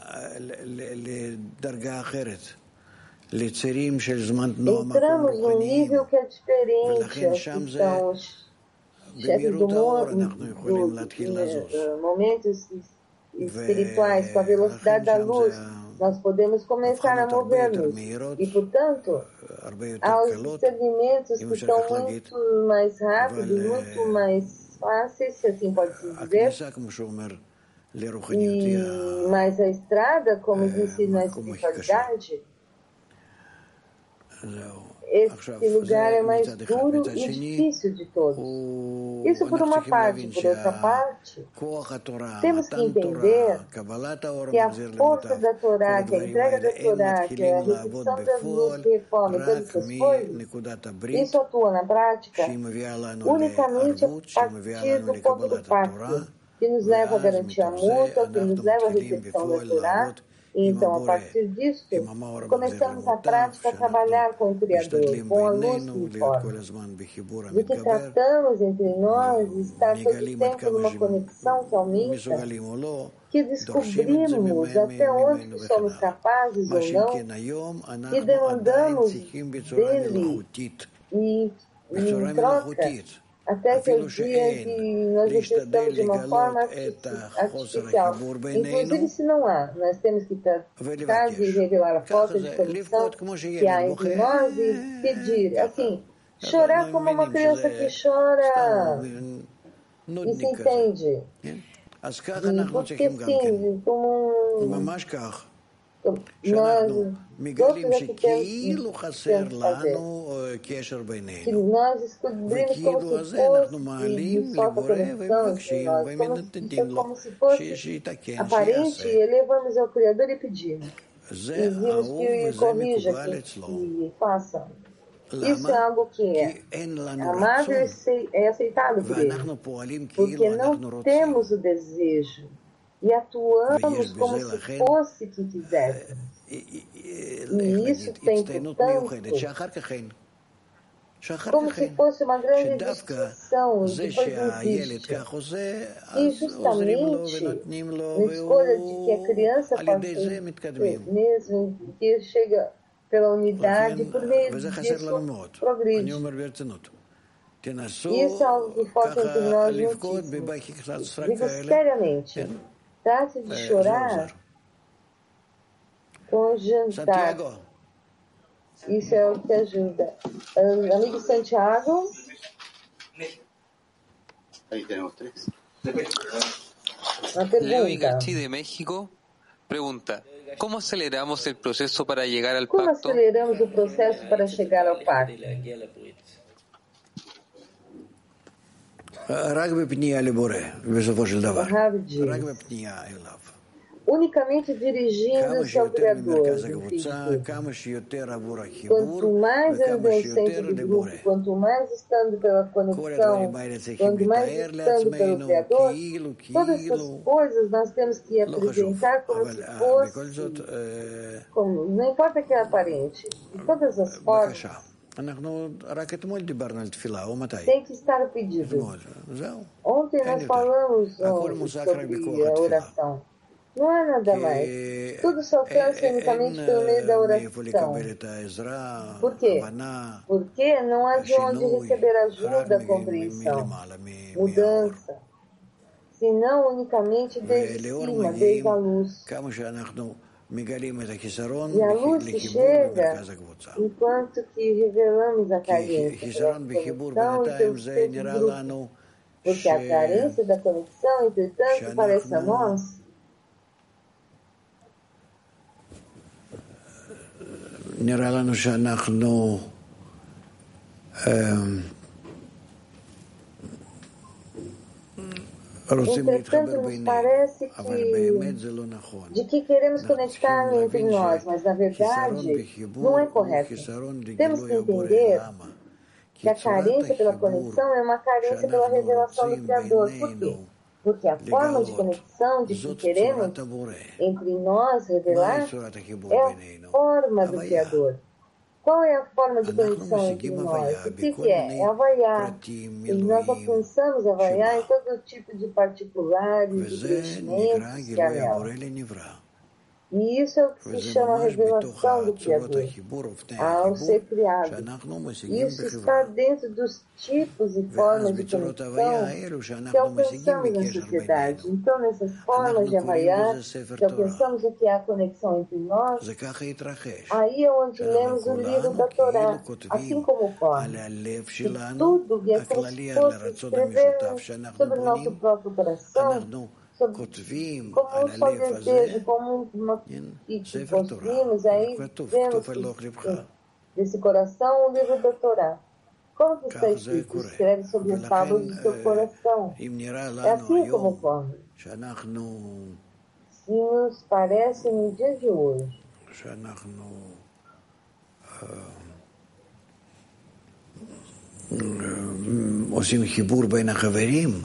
Speaker 2: entramos num nível que é diferente. Então, chefes do mundo, do, momentos espirituais, com a velocidade da luz, nós podemos começar a mover-nos. E, portanto, há os discernimentos que estão muito mais rápidos, muito mais fáceis, se assim pode-se dizer. E, mas a estrada, como disse na espiritualidade, esse lugar é mais duro e difícil de todos. Isso por uma parte. Por outra parte, temos que entender que a força da Torá, que a entrega da Torá, que a recepção da luz que reforma todas essas coisas, isso atua na prática unicamente a partir do ponto do pacto, que nos leva à garantia mútua, que nos leva à recepção da Torá. Então, a partir disso, começamos na prática a trabalhar com o Criador, com a luz que forma. Do que tratamos entre nós de estar todo o tempo numa conexão calmista, que descobrimos até onde somos capazes ou não, e demandamos dele e, e em troca, até que o dia que nós receptamos de uma forma artificial. Inclusive, se não há, nós temos que tratar de revelar a falta de conexão que há entre nós e pedir, assim, chorar como uma criança que chora e se entende. E porque sim, como um... nós outros é que temos que fazer. Que nós descobrimos como se fosse falta conexão entre nós, como se, como se fosse aparente, e elevamos ao Criador e pedimos. E vimos que corrija, que, que faça. Isso é algo que é amável e é aceitado por ele, porque não temos o desejo e atuamos como se fosse que quiséssemos. E isso tem, portanto, como se fosse uma grande distinção e depois existe. E justamente na escolha de que a criança pode ser mesmo, que chega pela unidade, por meio disso progride. Isso é algo que falta entre nós juntíssimos. Digo seriamente, trate de chorar com o jantar. Isso é o que ajuda. Amigo Santiago?
Speaker 7: Leo Igachi de México pergunta: ¿Cómo aceleramos el proceso para llegar al
Speaker 2: Como
Speaker 7: pacto?
Speaker 2: aceleramos o processo para chegar ao pacto? Rav diz, unicamente dirigindo-se ao Criador. Quanto mais andando em centro do grupo, quanto mais estando pela conexão, quanto mais estando pelo Criador, todas essas coisas nós temos que apresentar como se fosse, como, não importa que é aparente, de todas as formas. Tem que estar o pedido. Ontem nós falamos sobre a oração. Não é nada mais. Tudo se alcança unicamente pelo meio da oração. Por quê? Porque não há de onde receber ajuda, compreensão, mudança, senão unicamente desde cima, desde a luz. E a luz chega enquanto que revelamos a carência pela conexão e pelo ser de grupo. Porque a carência da conexão, entretanto, parece a nós
Speaker 5: נראה לנו שאנחנו
Speaker 2: Entretanto, nos parece que, de que queremos conectar entre nós, mas na verdade não é correto. Temos que entender que a carência pela conexão é uma carência pela revelação do Criador. Por quê? Porque a forma de conexão de que queremos entre nós revelar é a forma do Criador. Qual é a forma de conexão entre nós? O que, que é? É havaiar. E nós alcançamos havaiar em todo tipo de particulares e preenchimentos que há nela. E isso é o que se chama revelação do Criador ao ser criado. Isso está dentro dos tipos e formas de conexão que alcançamos na sociedade. Então, nessas formas de havaiar, que alcançamos o que é a conexão entre nós, aí é onde lemos o livro da Torá, assim como ocorre. E tudo é como se fosse escrever sobre o nosso próprio coração, sobre, como um só desejo, como uma, e que construímos, aí vemos desse coração o livro da Torá. Como que está escrito? Escreve sobre as tábuas do seu coração. É assim como ocorre. Se nos parece no dia de hoje
Speaker 5: עושים חיבור בין החברים,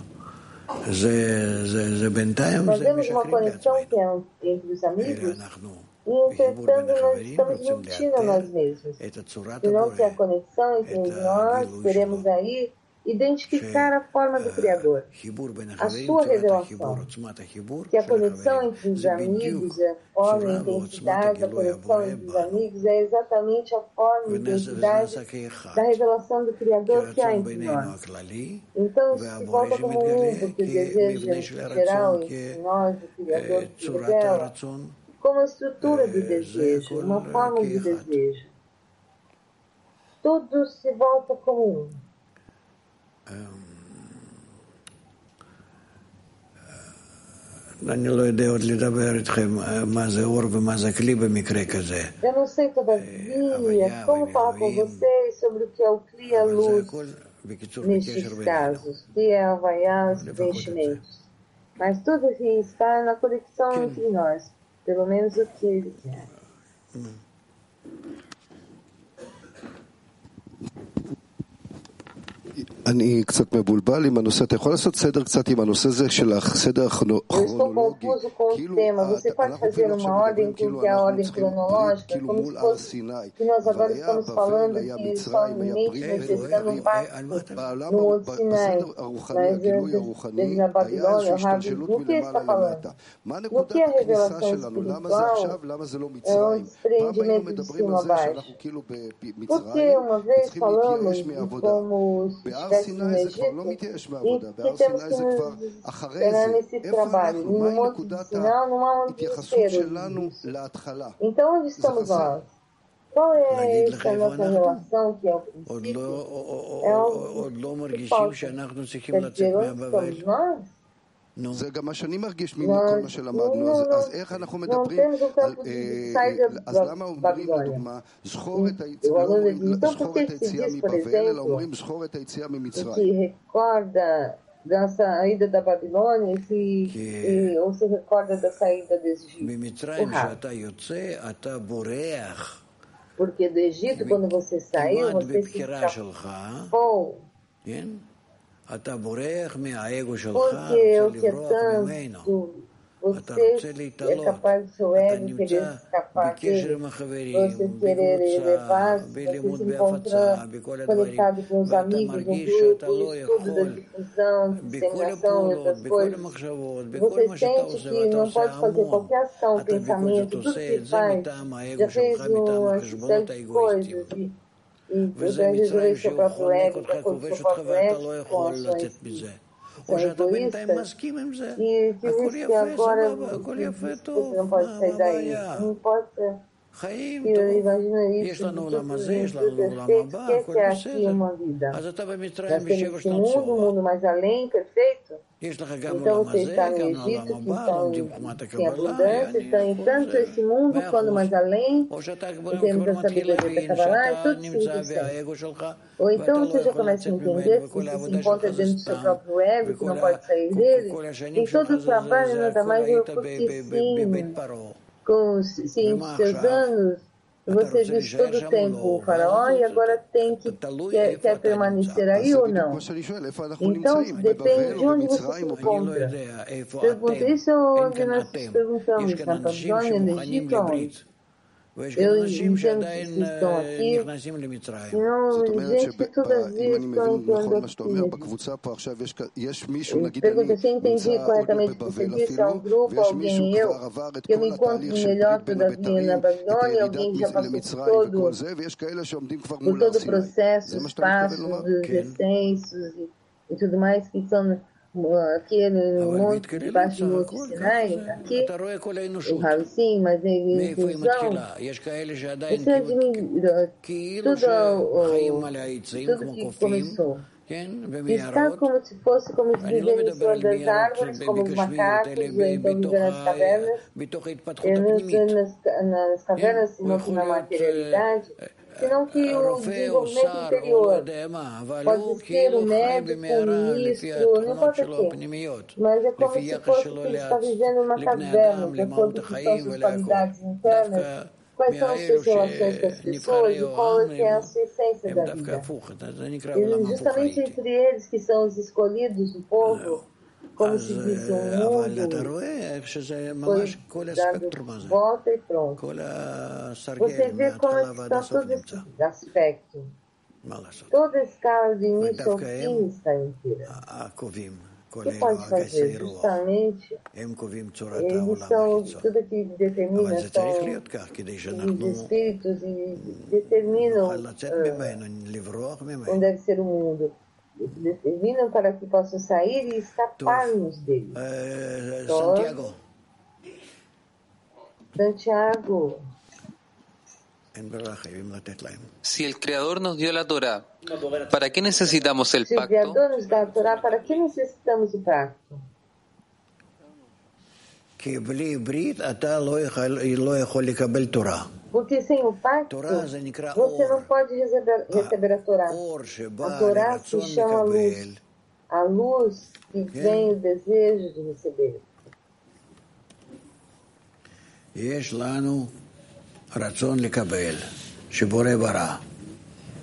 Speaker 2: fazemos uma conexão que é entre os amigos e, entretanto, nós estamos mentindo a nós mesmos. Se não tem a conexão entre nós, teremos aí identificar a forma do Criador, a sua revelação, que a conexão entre os amigos, a forma e a intensidade da conexão entre os amigos é exatamente a forma e a intensidade da revelação do Criador que há entre nós. Então isso se volta como um, porque o desejo geral entre nós, o Criador se revela como a estrutura do desejo, uma forma de desejo. Tudo se volta como um.
Speaker 5: אני לא יודע עוד לדבר איתכם מה זה אור ומה זה כלי במקרה כזה.
Speaker 2: Eu não sei todavia como falar com vocês sobre o que é o Kli e a luz nestes casos, que é havaiar os preenchimentos. Mas tudo que está na conexão entre nós, pelo menos o que ele quer.
Speaker 8: אני קצת מבולבל עם הנושא, אתה יכול לעשות סדר קצת עם הנושא הזה של הסדר הכרונולוגי?
Speaker 2: כאילו, אנחנו כאילו עכשיו מדברים כאילו אנחנו צריכים ברית כאילו מול הר סיני, והיה בבל, היה מצרים, היה ברית, בסדר הרוחני, הגילוי הרוחני, היה איזושהי השתלשלות מלמעלה למטה. מה נקודת הכניסה שלנו? למה זה עכשיו? למה זה לא מצרים? פעם היינו מדברים על זה שאנחנו כאילו במצרים, צריכים להתייאש מעבודה. בהר סיני זה כבר לא מתייאש מעבודה, בהר סיני זה כבר אחרי זה. איפה אנחנו? מהי נקודת ההתייחסות שלנו להתחלה? זה חסר. להגיד לך איפה אנחנו?
Speaker 5: עוד לא מרגישים שאנחנו צריכים לצאת מהבבל?
Speaker 8: זה גם מה שאני מרגיש מכל מה שלמדנו, אז איך אנחנו מדברים, אז למה אומרים לדוגמה זכור את היציאה מבבל, אלא אומרים זכור את היציאה ממצרים?
Speaker 2: da saída da Babilônia se, e, ou se recorda da saída do Egito. Porque do Egito, quando você saiu, você se escapou. Porque o que é tanto você é capaz do seu ego querer escapar dele, você querer elevar-se, você se encontra conectado com os amigos, no grupo, no estudo da difusão, disseminação e outras coisas. Você sente que não pode fazer qualquer ação, pensamento, tudo que faz, já fez uma série de coisas e, e já resolveu seu próprio ego, já foi seu próprio ego com ações são egoístas, e que isso que agora você não pode sair daí. Não importa. Eu imagino isso, de tudo perfeito, que é aqui uma vida. Nós temos esse mundo, um mundo mais além, perfeito. Então você está no Egito, que então, tem abundância, está em tanto esse mundo quanto mais além, em termos da sabedoria da Kabbalah, é tudo significante. Ou então você já começa a entender que você se encontra dentro do seu próprio ego, que não pode sair dele, e todo o trabalho nada mais é porque sim, com cientes seus anos, você diz todo o tempo o faraó e agora tem que quer, quer permanecer aí ou não. Então depende de onde você se encontra. Pergunta, isso é onde nós perguntamos, na Babilônia, no Egito, aonde? Eu entendo que vocês estão aqui, não, gente que todas as vezes estão entrando aqui. Pergunta se eu entendi corretamente o que você disse, há um grupo, alguém, eu, que eu me encontro melhor todavia na Babilônia, alguém já passou por todo, por todo o processo, os passos, os descensos e, e tudo mais, que são aqui no monte, debaixo do Monte Sinai, aqui, o Rav, sim, mas em inclusão, você admira tudo, tudo que começou. Está como se fosse como se vivendo em cima das árvores, como os macacos, ou então vivendo nas cavernas. Eu não sei nas, nas cavernas, senão que na materialidade. Senão que o desenvolvimento interior pode ser o médico, o ministro, não importa o quê. Mas é como se fosse que ele está vivendo uma caverna, de acordo com as suas qualidades internas, quais são as suas relações com as pessoas e qual é a sua essência da vida. E justamente entre eles, que são os escolhidos do povo, como se diz, o mundo foi dado volta e pronto. Você vê como está todo esse aspecto. Toda a escala de início ao fim está inteira. O que pode fazer? Justamente, eles são tudo que determina, são os espíritos e determinam uh, onde deve ser o mundo. Determinam para que possam sair e escaparmos dele.
Speaker 5: Uh, Santiago.
Speaker 2: Santiago.
Speaker 7: Si el Creador nos dio la Torá, ¿para qué necesitamos el
Speaker 2: pacto? Si el Creador nos da la Torá, ¿para qué necesitamos el pacto? Porque sem o pacto, você não pode receber, receber a Torá. A Torá se chama luz. A luz que vem o desejo de receber.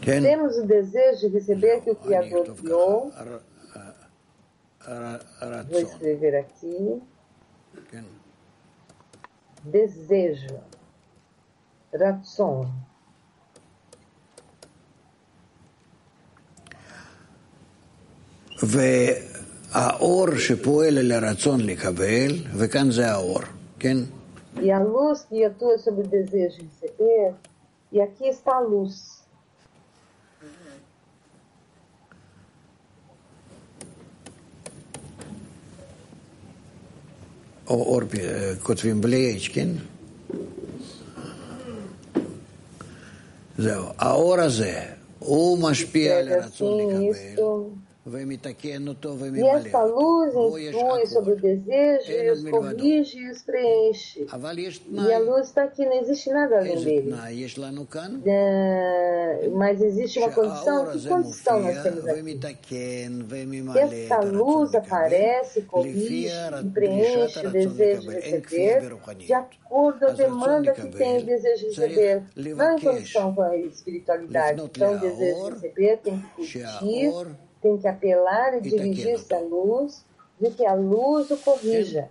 Speaker 2: Temos o desejo de receber que o Criador criou. Vou escrever aqui. Desejo. Ratzon.
Speaker 5: והאור שפועל אל הרצון לקבל, וכאן זה האור, כן?
Speaker 2: E a luz que atua sobre o desejo de receber, e aqui está a luz.
Speaker 5: אור כותבים בלי H, כן? זהו, האור הזה, הוא משפיע על הרצון לקבל. E
Speaker 2: esta luz influi sobre o desejo e os corrige e os preenche. E a luz está aqui, não existe nada além dele. É, mas existe uma condição. Que condição nós temos aqui? Que esta luz aparece, corrige e preenche o desejo de receber de acordo à demanda que tem o desejo de receber. Não em condição com a espiritualidade. Então, o desejo de receber tem que curtir, tem que apelar e dirigir-se à luz, de que a luz o corrija.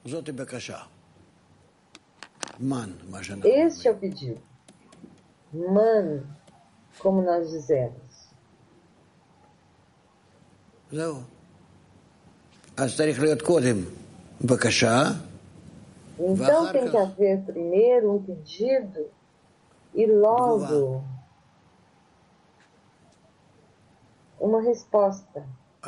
Speaker 2: Este é o pedido. Man, como nós dizemos. Então tem que haver primeiro um pedido e logo uma resposta.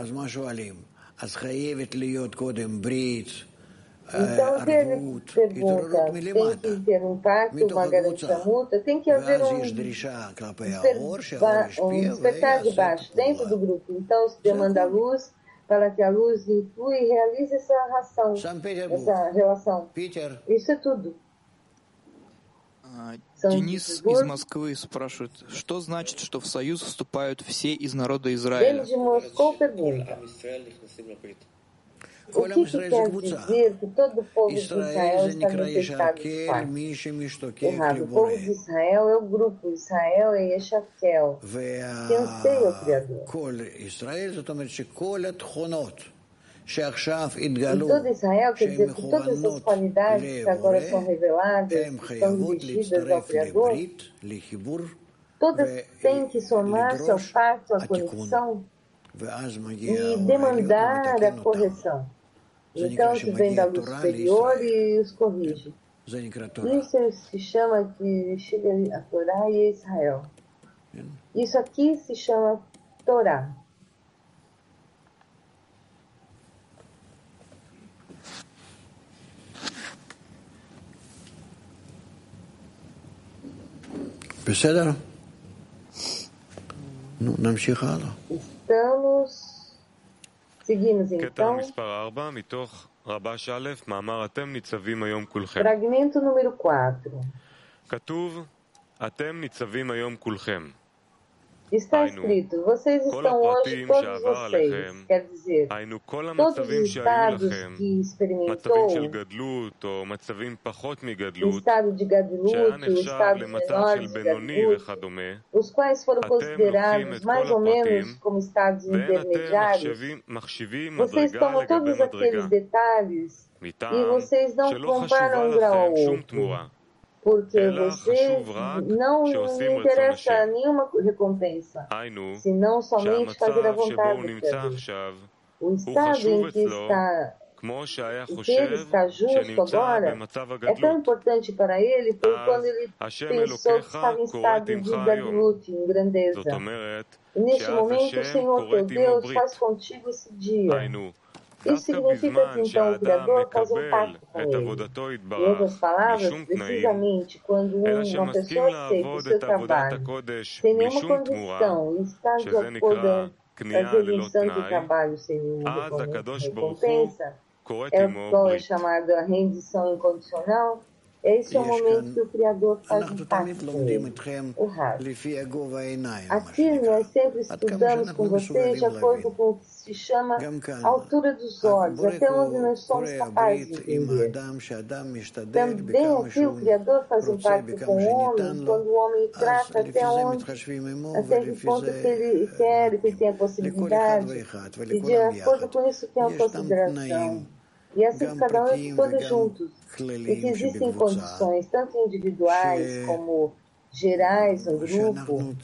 Speaker 2: Então ele pergunta, tem que ter um pacto, uma garantia mútua, tem que haver um, um despertar de baixo, dentro do grupo. Então se demanda a luz para que a luz influi e realize essa ração, essa relação. Isso é tudo.
Speaker 9: Денис из Москвы спрашивает, что значит, что в союз вступают все из народа Израиля?
Speaker 2: Ele de Moscou pergunta, o que, que quer dizer que todo o povo de Israel está no pecado de parte? Errado, o povo de Israel é o grupo, Israel é Yeshakel, que anseia o Criador. Em todo Israel, quer dizer que todas as qualidades que agora são reveladas, que são dirigidas ao Criador, todas têm que somar-se ao pacto, à conexão e demandar a correção. Então, que vem da luz superior e os corrige. Isso se chama que chega a Torá e Israel. Isso aqui se chama Torá.
Speaker 5: בסדר? נו, נמשיך הלאה.
Speaker 2: Estamos... Seguimos então. Fragmento número quatro. Está escrito, vocês estão hoje, todos vocês, quer dizer, todos os estados que experimentou, o estado de gadlut, o estado menor de gadlut, os quais foram considerados mais ou menos como estados intermediários, vocês tomam todos aqueles detalhes e vocês não comparam um grau ao outro. Porque vocês não me interessa nenhuma recompensa, senão somente fazer a vontade do Criador. O estado em que está, em que ele está justo agora, é tão importante para ele como quando ele pensou que estava em estado de gadlut, em grandeza. E neste momento o Senhor teu Deus faz contigo esse dia. Isso significa que então o Criador faz um pacto com ele. Em outras palavras, precisamente quando uma pessoa aceita o seu trabalho sem nenhuma condição e está de acordo com fazer um santo trabalho sem nenhuma recompensa, é o qual é chamado a rendição incondicional. Esse é o momento que o Criador faz um pacto com ele, o Rav. Aqui nós sempre estudamos com vocês de acordo com o que se chama a altura dos olhos, até onde nós somos capazes de entender. Também aqui o Criador faz um pacto com o homem, quando o homem trata até onde, até que ponto que ele quer, que ele tem a possibilidade, e de acordo com isso tem a consideração. E assim cada um todos juntos. E que existem condições, tanto individuais como gerais no grupo,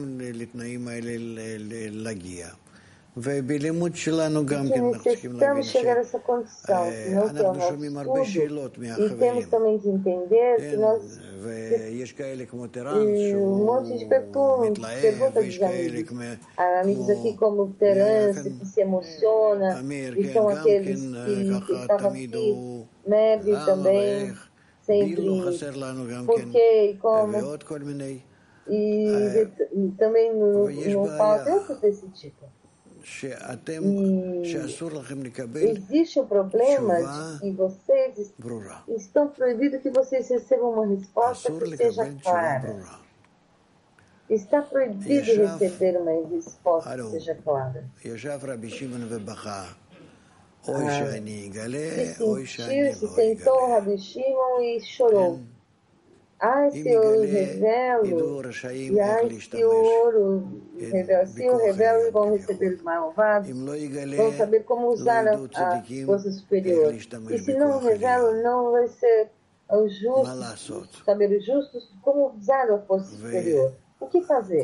Speaker 2: que necessitamos chegar a essa condição, que não tem o nosso estudo, e temos também de entender que nós e um monte de perguntas, perguntas dos amigos, amigos aqui como o Terence, que se emociona, e são aqueles que, que estavam aqui, Mevi também, sempre, por quê e como, e, e também no, no falta desse tipo. E existe o problema de que vocês estão proibidos que vocês recebam uma resposta que seja clara. Está proibido receber uma resposta que seja clara. Ah, se sentiu, se sentou Rabi Shimon e chorou. Ai, se eu revelo, e ai, se eu ouro, se eu revelo, vão receber os malvados, vão saber como usar a, a força superior. E se não revelo, não vai ser os justos, saber os justos como usar a força superior. O que fazer?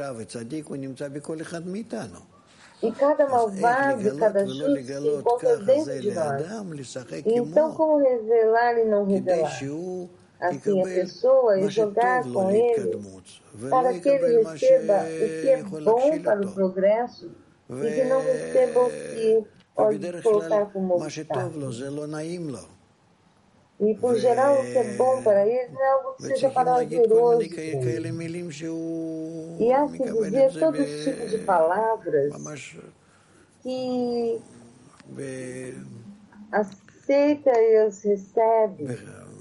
Speaker 2: E cada malvado e cada justo se encontra dentro de nós. Então, como revelar e não revelar? Assim a pessoa e jogar com ele para que ele receba o que é bom para o progresso e que não receba o que pode colocar como obstáculo. E por geral o que é bom para ele não é algo que seja prazeroso. E há que dizer todos os tipos de palavras que aceita e as recebe.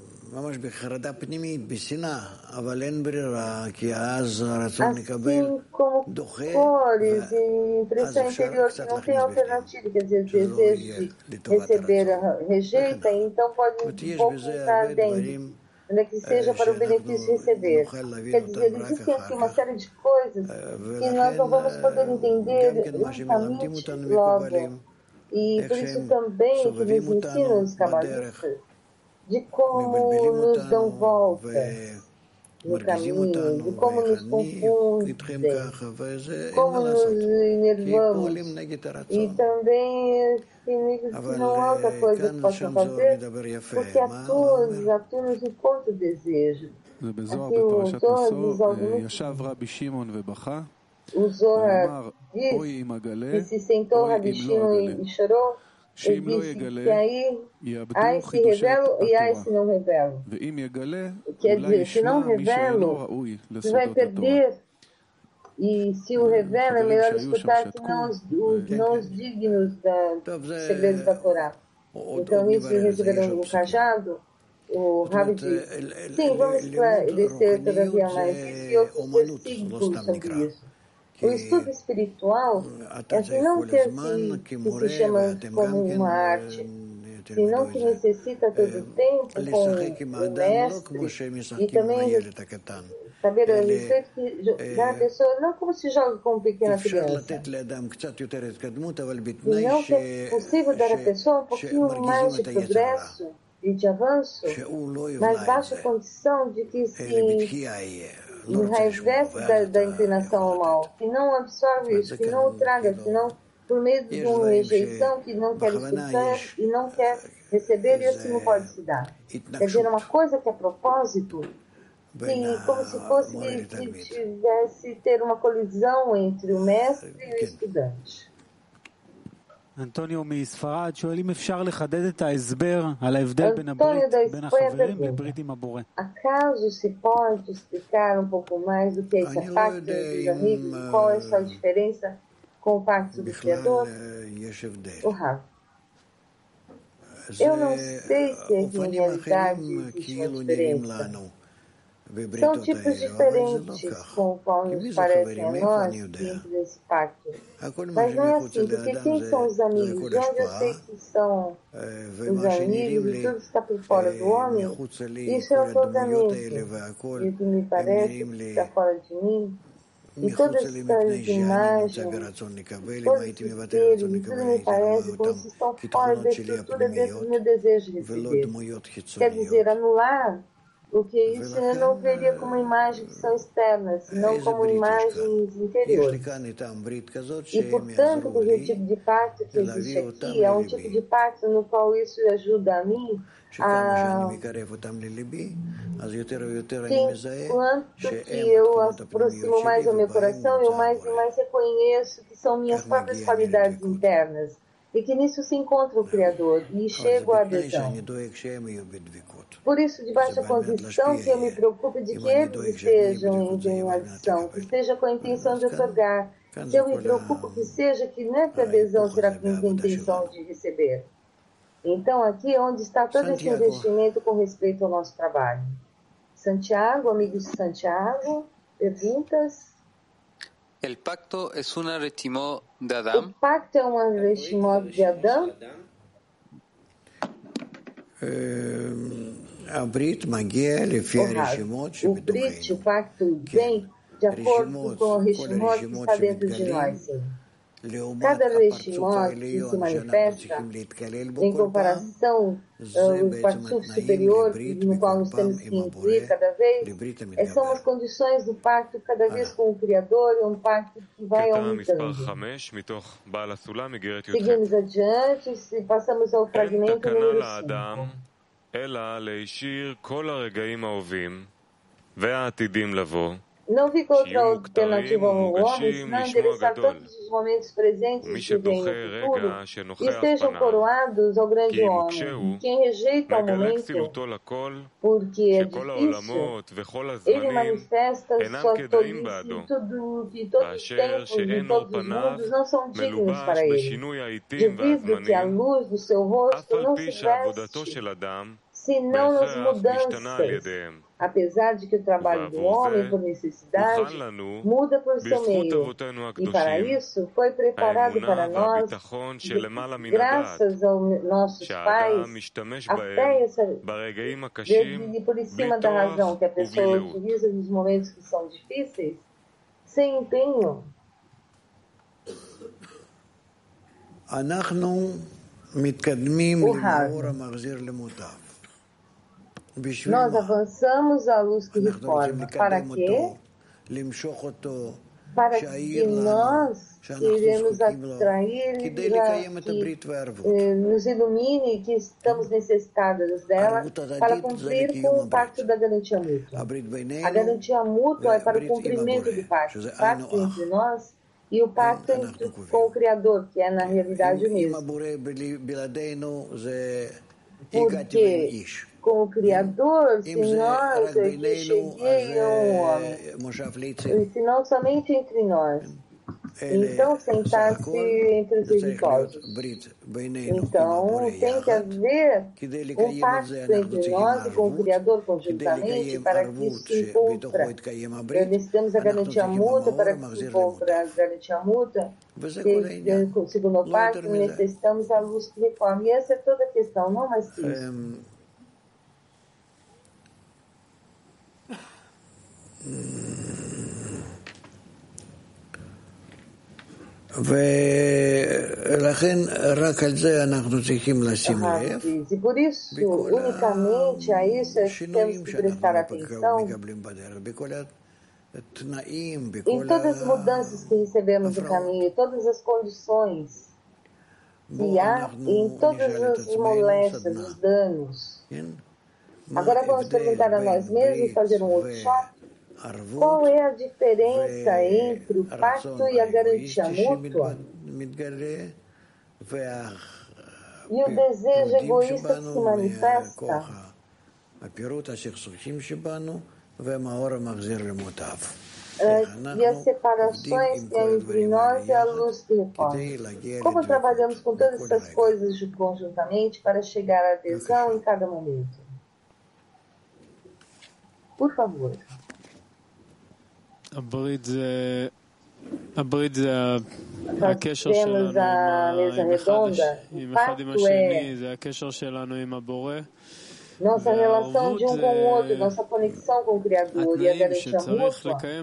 Speaker 2: Assim como cores e impressão interior que não tem alternativa, quer dizer, desejo de receber, rejeita, então pode um pouco entrar dentro, ainda que seja para o benefício de receber. Quer dizer, existem aqui uma série de coisas que nós não vamos poder entender unicamente logo. E por isso também que nos ensinam os cabalistas de como nos dão voltas no caminho, de como nos confundem, como nos enervamos. E também inimigos que não há outra coisa que possam fazer, porque atuam, atuam nos encontros de desejo. Aqui o Zohar diz algo. O Zohar diz que se sentou Rabi Shimon e chorou. Ele disse que aí, ai se revelo e ai se não revelo. Quer dizer, se não revelo, você vai perder. E se o revela, é melhor escutar que não os, os, não os dignos dos segredos da Torá. Então, isso receberam o cajado. O Rabi diz, sim, vamos esclarecer todavia mais isso e outros versículos sobre isso. O estudo espiritual é que não que, assim, que se chama como uma arte, senão que necessita todo o tempo com o mestre e também saber a respeito que da pessoa, não como se joga com uma pequena criança. E não que é possível dar à pessoa um pouquinho mais de progresso e de avanço, mas baixa condição de que se enraivece da, da inclinação ao mal, que não absorve isso, que não o traga, senão por meio de uma rejeição que não quer escutar e não quer receber, e assim não pode se dar. Quer dizer, uma coisa que é propósito, que como se fosse que tivesse ter uma colisão entre o mestre e o estudante.
Speaker 10: אנטוניו מספרד שואל אם אפשר לחדד את ההסבר על ההבדל בין הברית בין החברים לברית עם הבורא.
Speaker 2: Acaso se pode explicar um pouco mais do que é esse pacto dos amigos? Qual é a sua diferença com o pacto do Criador? O Rav. Eu não sei se é que em realidade existe uma diferença. São tipos diferentes conforme nos parecem a nós dentro desse pacto. Mas não é assim, porque quem são os amigos? De onde eu sei que são os amigos e tudo está por fora do homem? Isso é o totalmente. E o que me parece que está fora de mim, e todas essas imagens, todos esses seres, e tudo me parece como se estão fora da estrutura desse meu desejo de receber. Quer dizer, anular o que isso eu não veria como imagens que são externas, não como imagens interiores. E, portanto, o tipo de pacto que existe aqui é um tipo de pacto no qual isso ajuda a mim a... Enquanto que eu aproximo mais ao meu coração, eu mais e mais reconheço que são minhas próprias qualidades internas. E que nisso se encontra o Criador e chego à adesão. Por isso, de baixa condição, que eu me preocupe de que eles estejam em adição, que esteja com a intenção de otorgar. Se eu me preocupo que seja, que nessa adesão será com a intenção de receber. Então, aqui é onde está todo esse investimento com respeito ao nosso trabalho. Santiago, amigos de Santiago, perguntas?
Speaker 7: El pacto es una reshimot de Adam.
Speaker 2: O pacto é uma reshimot de Adão?
Speaker 5: O Brit,
Speaker 2: o pacto vem de acordo com o reshimot que está dentro de nós, sim. Cada reshimot que se manifesta, em comparação ao partsuf superior, no qual nós temos que incluir cada vez, são as condições do pacto cada vez com o Criador, é um pacto que vai aumentando. Seguimos adiante e passamos ao fragmento número cinco. Não fica outra alternativa ao homem senão endereçar todos os momentos presentes que vêm no futuro e estejam coroados ao grande homem. Quem rejeita o momento, porque é difícil, ele manifesta sua tolice e tudo que todos os tempos e todos os mundos não são dignos para ele, devido que a luz do seu rosto não se veste senão nas mudanças, apesar de que o trabalho do homem, por necessidade, muda por seu meio. E para isso foi preparado para nós, graças aos nossos pais, a fé e por cima da razão que a pessoa utiliza nos momentos que são difíceis, sem empenho. O Rav. Nós avançamos à luz que reforma. Para quê? Para que nós queremos atrair, que nos ilumine, que estamos necessitados dela para cumprir com o pacto da garantia mútua. A garantia mútua é para o cumprimento do pacto. O pacto entre nós e o pacto entre, com o Criador, que é na realidade o mesmo. Porque com o Criador, se nós é que cheguei um homem, se não somente entre nós. Então, sentar-se entre os religiosos. Então, tem que haver um pacto entre nós e com o Criador conjuntamente para que isso se encontre. Necessitamos a garantia mútua para que se encontre a garantia mútua. Segundo o pacto, necessitamos a luz que reforma. E essa é toda a questão, não mais que isso.
Speaker 5: ולכן רק על זה אנחנו צריכים לשים לב.
Speaker 2: E por isso, unicamente a isso temos que prestar atenção em todas as mudanças que recebemos no caminho, todas as condições que há, em todas as moléstias, os danos. Agora vamos perguntar a nós mesmos e fazer um workshop. Qual é a diferença entre o pacto e a garantia mútua? E o desejo egoísta que se manifesta? uh, e as separações que há entre nós e a luz que reforma. Como trabalhamos com todas essas coisas conjuntamente para chegar à adesão em cada momento? Por favor.
Speaker 3: הברית זה הקשר
Speaker 2: שלנו עם אחד עם השני,
Speaker 3: זה הקשר שלנו עם הבורא.
Speaker 2: Nossa relação de um com o outro, nossa conexão com o Criador e a garantia mútua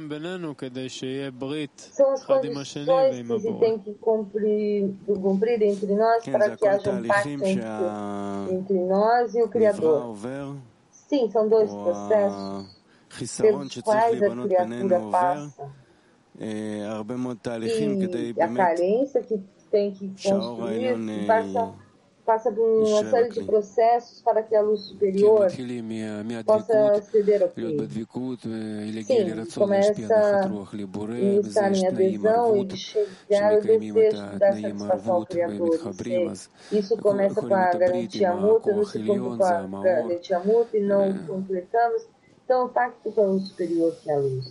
Speaker 2: são as condições que se tem que cumprir, cumprir entre nós para que haja um pacto entre, entre nós e o Criador. Sim, são dois processos pelos quais a criatura passa. E a carência que tem que construir passa, passa por uma série de processos para que a luz superior possa aceder ao Cristo. Sim, começa a estar em adesão e de chegar ao desejo de dar satisfação ao Criador. Isso começa com a garantia mútua, no segundo com a garantia mútua e não completamos. Então, o pacto com a luz superior que é a luz.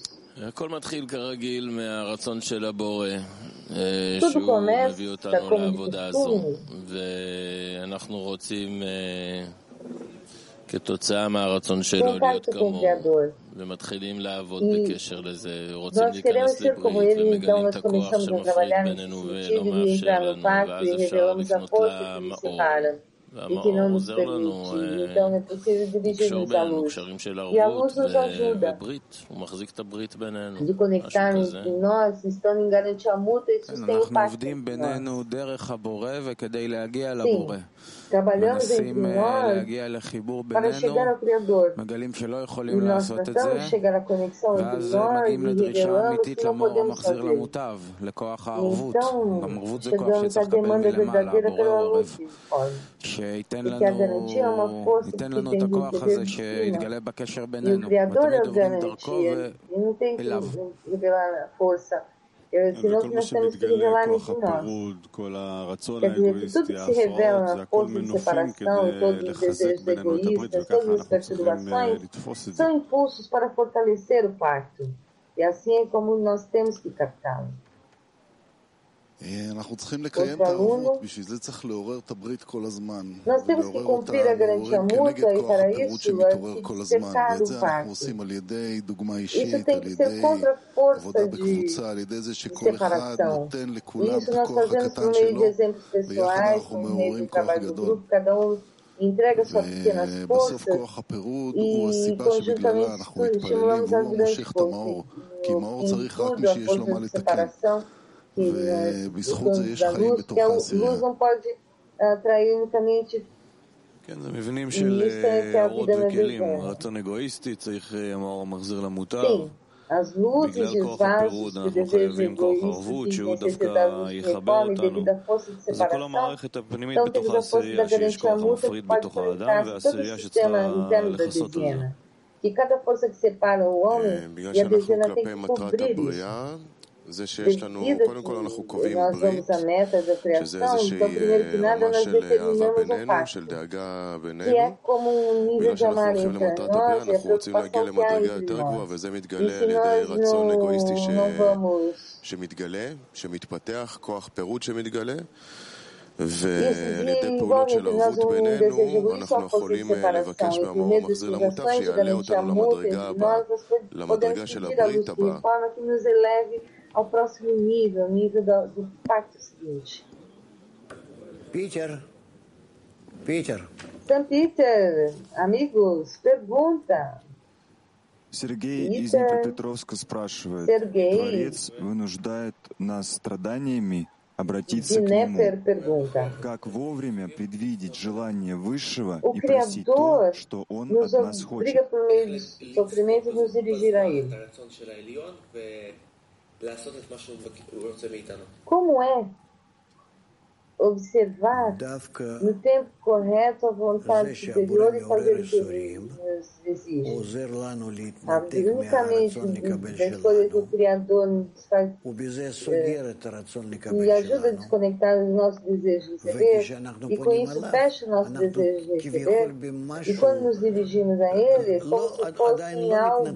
Speaker 2: Tudo começa como de costume. Um pacto com o Criador. E nós queremos ser como Ele, então nós começamos a trabalhar nesse sentido de entrar no pacto e revelamos a força que nos separa e que não nos permite. Então é possível dirigir-nos à luz. E a luz nos ajuda de conectar entre nós, estando em garantia mútua e sustém o pacto entre nós. Sim, trabalhamos entre nós para chegar ao Criador. E nós tratamos de chegar à conexão entre nós e revelamos que não podemos fazer. Então, chegamos à demanda verdadeira pela luz que forma. E que a garantia é uma força que tem de interesse divina. E o Criador é a garantia. E não tem que revelar a força. Senão que nós temos que revelar entre nós. Quer dizer, que tudo que se revela na força de separação e todos os desejos egoístas, todas as perturbações, são impulsos para fortalecer o pacto. E assim é como nós temos que captá-lo. Nós temos que cumprir a garantia mútua e para isso cercar o pacto. Isso tem que ser contra a força de separação. E isso nós fazemos por meio de exemplos pessoais, por meio do trabalho do grupo, cada um entrega suas pequenas forças e conjuntamente estimulamos as grandes forças. Em tudo, a força de separação que da luz, que a luz não pode atrair unicamente. Isso é que a vida não é. Sim, as luzes e os vasos de desejo egoísta e necessidade da luz de reforma e devido à força de separação, então devido à força da garantia mútua que pode conectar-se todo o sistema interno da dezena. Que cada força que separa o homem e a dezena tem que cobrir isso.
Speaker 11: זה שיש לנו, קודם כל אנחנו קובעים ברית, שזה איזושהי ממש של אהבה בינינו, של דאגה בינינו, בגלל שאנחנו הולכים למטרת הבריאה, אנחנו רוצים להגיע למדרגה יותר גבוהה, וזה מתגלה על ידי רצון אגואיסטי ש... שמתגלה, שמתפתח, כוח פירוד שמתגלה, ועל ידי פעולות של ערבות בינינו, אנחנו יכולים לבקש מהמאור המחזיר למוטב שיעלה אותנו למדרגה הבאה, למדרגה של הברית הבאה.
Speaker 2: Ao próximo nível, nível do, do pacto seguinte.
Speaker 5: Peter, Peter.
Speaker 2: São Peter, amigos, pergunta.
Speaker 6: Сергей из Днепропетровска спрашивает. Творец вынуждает нас страданиями обратиться к Нему. Как вовремя предвидеть желание Высшего и просить то, что Он от нас хочет?
Speaker 2: Como é observar no tempo correto a vontade superior e fazer os desejos. Unicamente da escolha que o Criador nos faz e ajuda a desconectar os nossos desejos de receber, e com isso fecha o nosso desejo de receber, e quando nos dirigimos a Ele, como se fosse em algo.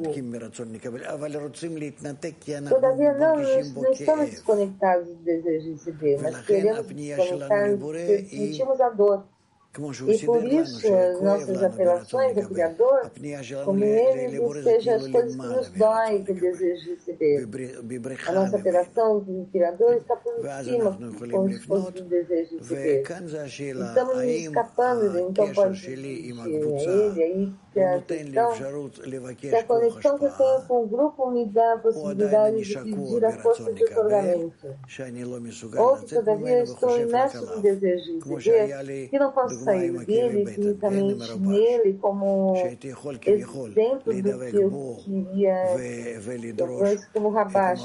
Speaker 2: Todavia, não, não estamos desconectados do desejo de receber, mas queremos desconectar-nos porque sentimos a dor. E por isso, as nossas apelações ao Criador, como Ele seja as coisas que nos doem que o desejo de receber. A nossa apelação do Criador está por cima, como se fosse o desejo de receber. Estamos nos escapando, então pode ser Ele, aí que a questão, se a conexão que eu tenho com o grupo me dá a possibilidade de pedir a força de otorgamento. Ou que todavia eu estou imerso no desejo de receber, que não posso sair dele, infinitamente nele, como exemplo do que eu queria, depois como Rabash,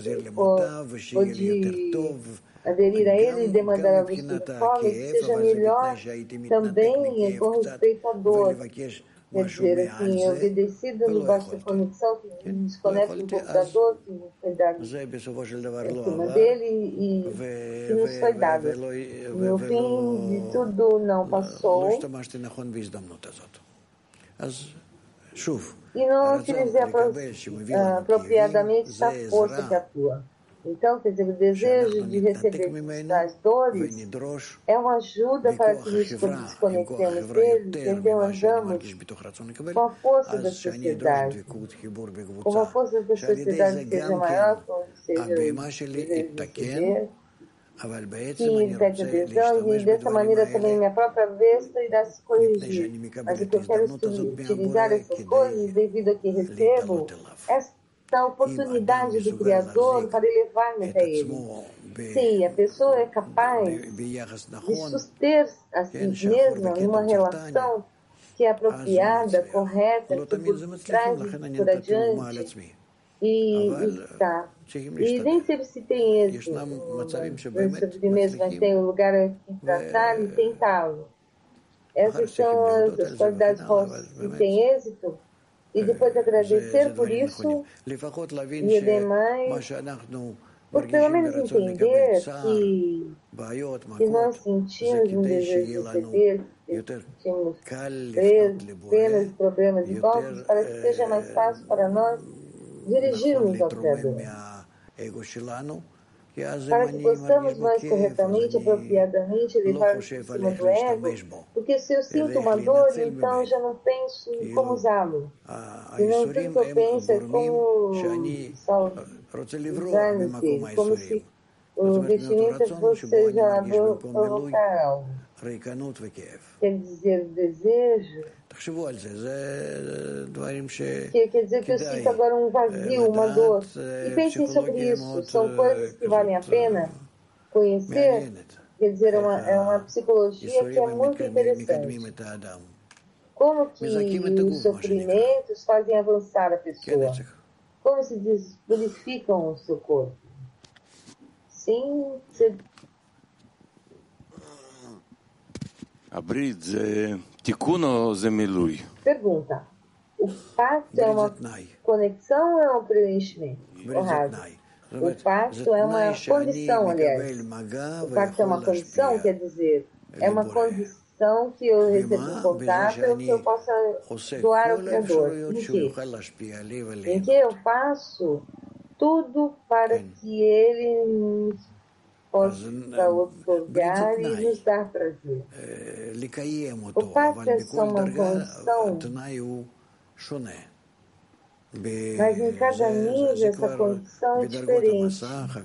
Speaker 2: pode aderir a ele e demandar a luz de forma que seja melhor também com respeito à dor. Quer dizer, assim, obedecido no baixo da conexão, que desconecta um pouco da dor, que foi dado em cima dele e que nos foi dado. No fim de tudo não passou. E não utilizei apropriadamente essa força que atua. Então, quer dizer, o desejo de receber as dores é uma ajuda para que nos desconectemos dele, então andamos com a força da sociedade, com a força da sociedade seja maior, como seja o desejo de receber, que ele pede adesão, e dessa maneira também minha própria besta irá se corrigir. Mas o que eu quero utilizar essas coisas, devido a que recebo, é a oportunidade do Criador para elevar-me até Ele. Sim, a pessoa é capaz de suster a si mesma em uma relação que é apropriada, correta, que por trás e por adiante. E está. E nem sempre se tem êxito sobre mesmo, mas tem um lugar que tratar e tentá-lo. Essas são as, as qualidades que têm êxito. E depois agradecer por isso e demais, por pelo menos entender que, que nós sentimos um desejo de receber, sentimos penas, problemas e golpes, para que seja mais fácil para nós dirigirmos ao Criador. Para que possamos mais corretamente, apropriadamente, levar-nos por cima do ego, porque se eu sinto uma dor, então eu já não penso em como usá-lo. E não tudo que eu penso é como usar-me, como se o vestimento fosse já provocar algo. Quer dizer, o desejo, que quer dizer que eu sinto agora um vazio, uma dor. E pensem sobre isso. São coisas que valem a pena conhecer. Quer dizer, é uma, é uma psicologia que é muito interessante. Como que os sofrimentos fazem avançar a pessoa? Como se purificam o seu corpo? Sim, você... Pergunta. O pacto é uma conexão ou é um preenchimento? O pacto é uma condição, aliás. O pacto é uma condição, quer dizer, é uma condição que eu recebo um contato ou que eu possa doar ao Criador. Em que? Em que eu faço tudo para que Ele possa otorgar e nos dar prazer. O pacto é só uma condição, mas em cada nível essa condição é diferente.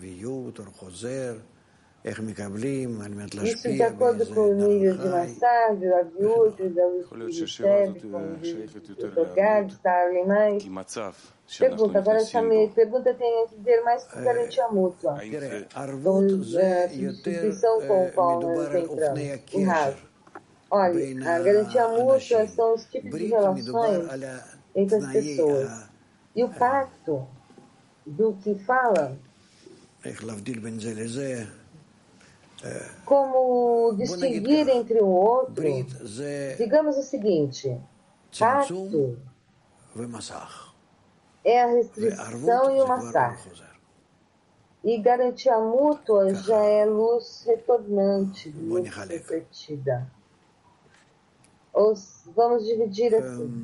Speaker 2: Isso de acordo com o nível de massagem, da viúva, da luz que recebe, como de otorgar, de estar ali mais. Pergunta, agora essa pergunta tem a ver mais com garantia mútua. Então, a substituição com o qual nós entramos, o raso. Olha, a garantia mútua são os tipos de relações entre as pessoas. E o pacto do que fala como distinguir entre um outro. Digamos o seguinte, pacto é a restrição e o massacre. E garantia mútua já é luz retornante, luz refletida. Ou vamos dividir assim.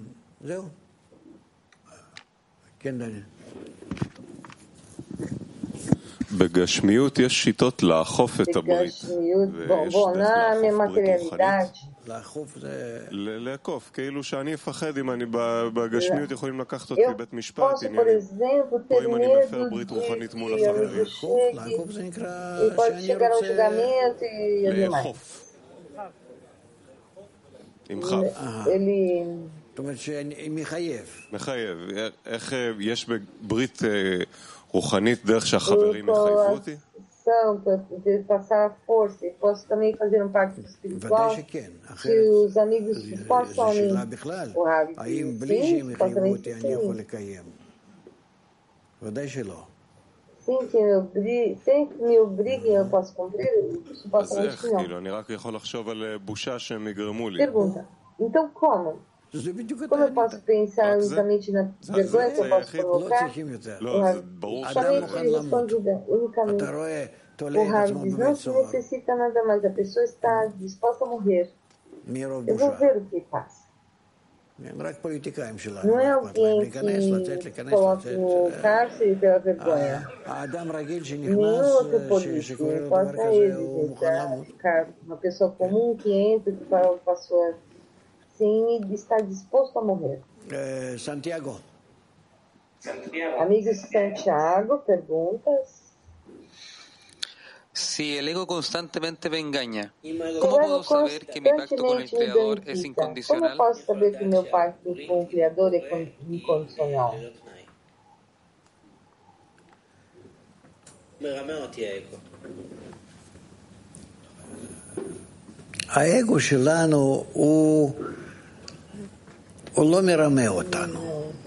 Speaker 1: בגשמיות יש שיטות לאכוף את הברית.
Speaker 2: בוא, נע ממטריאלידade.
Speaker 1: לאכוף, כאילו שאני אפחד אם אני בגשמיות יכולים לקחת אותי בית משפט, פה אם אני מפר ברית רוחנית מול החברים.
Speaker 2: לאכוף זה נקרא
Speaker 1: לאכוף. עם חף.
Speaker 5: זאת אומרת שמחייב.
Speaker 1: מחייב. איך יש בברית רוחנית דרך שהחברים יחייבו אותי?
Speaker 2: de passar força, e posso também fazer um pacto espiritual que os amigos possam me empurrar. Sim, supostamente sim. Sim, que me obrigue, sem que me obriguem, eu posso cumprir? Supostamente que não.
Speaker 1: אני רק יכול לחשוב על בושה שהם יגרמו לי.
Speaker 2: Pergunta, então como? Como eu posso pensar unicamente na vergonha que eu posso provocar? Somente respondida, unicamente. O Rav diz, não se necessita nada mais, a pessoa está disposta a morrer. Eu vou ver o que passa. Não é alguém que coloca no cárcere pela vergonha. Nenhum outro político, não importa ele, uma pessoa comum que entra, que passou sim, está disposto a morrer.
Speaker 5: Eh, Santiago.
Speaker 2: Amigos Santiago, perguntas?
Speaker 7: Si el ego constantemente me engaña, ¿cómo puedo saber que mi pacto con el Creador es incondicional?
Speaker 2: Como posso saber que meu pacto com o Criador é incondicional?
Speaker 5: האגו שלנו הוא, הוא לא מרמה אותנו.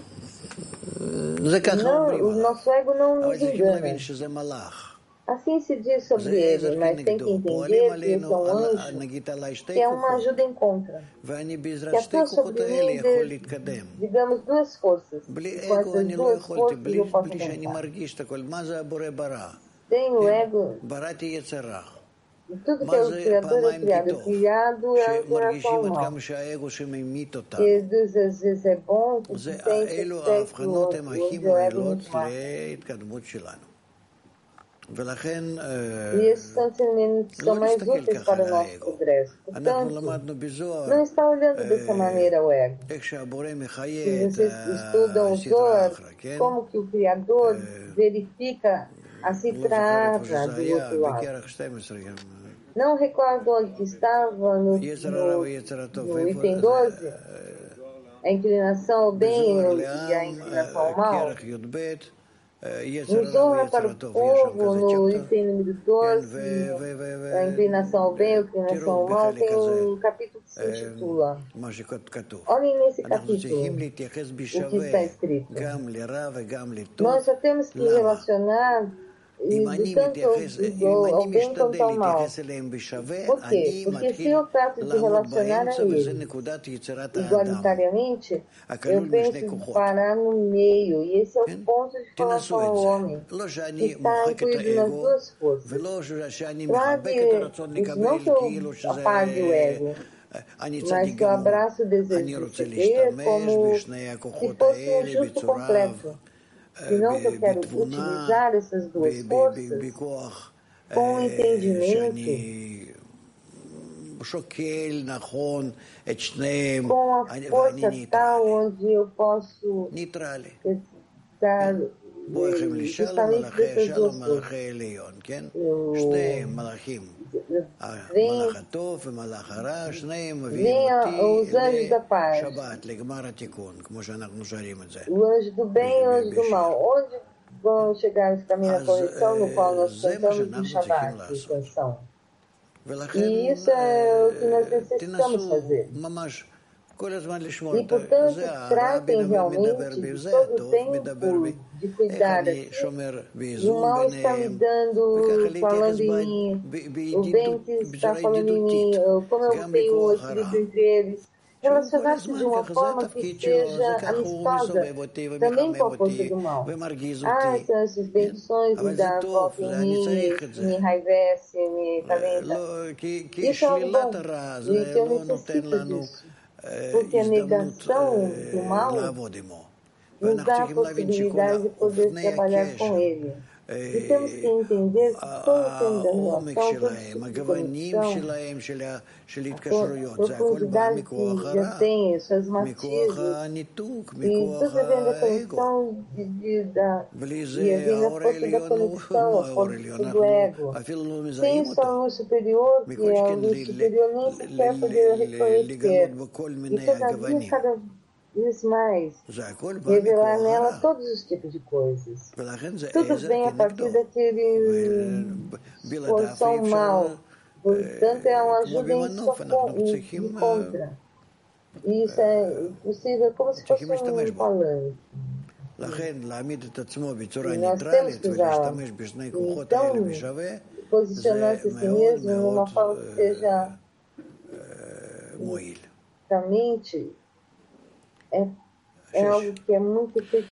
Speaker 5: זה ככה אומרים. אבל צריכים להבין שזה מלאך.
Speaker 2: Assim se diz sobre ele, mas tem que entender que esse é um anjo que é uma ajuda em contra. Que atua sobre mim, de, digamos, duas forças. E com essas duas forças eu posso avançar. Tem o ego. Tudo que é o Criador é criado. O criado é a criação mal. E às vezes é bom, porque tem que ser o ego muito mais. E esses sentimentos são mais úteis para o nosso progresso. Portanto, não está olhando dessa maneira o ego. Se vocês estudam o Zohar, como que o Criador verifica a citra do outro lado. Não recordo onde estava no, no, no item doze, a inclinação ao bem e a inclinação ao mal. No Zohar para o povo, no item número doze, a inclinação ao bem e a inclinação ao mal, tem um capítulo que se intitula. Olhem nesse capítulo o que está escrito. Nós só temos que relacionar e de tanto ao bem quanto ao mal. Por quê? Porque se eu trato de relacionar a ele igualitariamente, eu penso em parar no meio, e esse é o ponto de relação ao homem, que está incluído nas duas forças. Claro, não que eu apague o ego, mas que eu abraço o desejo de ser como se fosse um justo completo. Senão que eu quero utilizar essas duas forças com o entendimento, com a força tal onde eu posso estar justamente dessas duas forças. Venha os anjos da paz, o anjo do bem e o anjo do mal. Onde vão chegar esse caminho da correção, no qual nós cantamos no Shabbat, de canção. E isso é o que nós necessitamos fazer. E, portanto, tratem realmente de todo o tempo de cuidar assim. O mal está me dando, falando em mim, o bem que está falando em mim, como eu tenho o equilíbrio entre eles. Relacionar-se de uma forma que seja amistosa também com a força do mal. Ah, são essas bendições me dão volta em mim, me enraivece, me calenta. Isso é algo bom, e que eu necessito disso. Porque a negação do mal nos dá a possibilidade de poder trabalhar com ele. E temos que entender que todo o tempo da relação, todo tipo de conexão, a profundidade que já tem, suas matizes, e tudo vem da conexão de, de, da, e vem da força da conexão, a força do ego. Sem só a luz superior, que a luz superior nem sequer poder reconhecer. E cada dia, cada vez mais, revelar nela todos os tipos de coisas. Tudo vem a partir daquele porção mal. Portanto, é uma ajuda em sua contra. E isso é possível como se fosse um falante. E nós temos que usá-la. Então, posicionar-se a si mesmo de uma forma que seja realmente é, é algo que é muito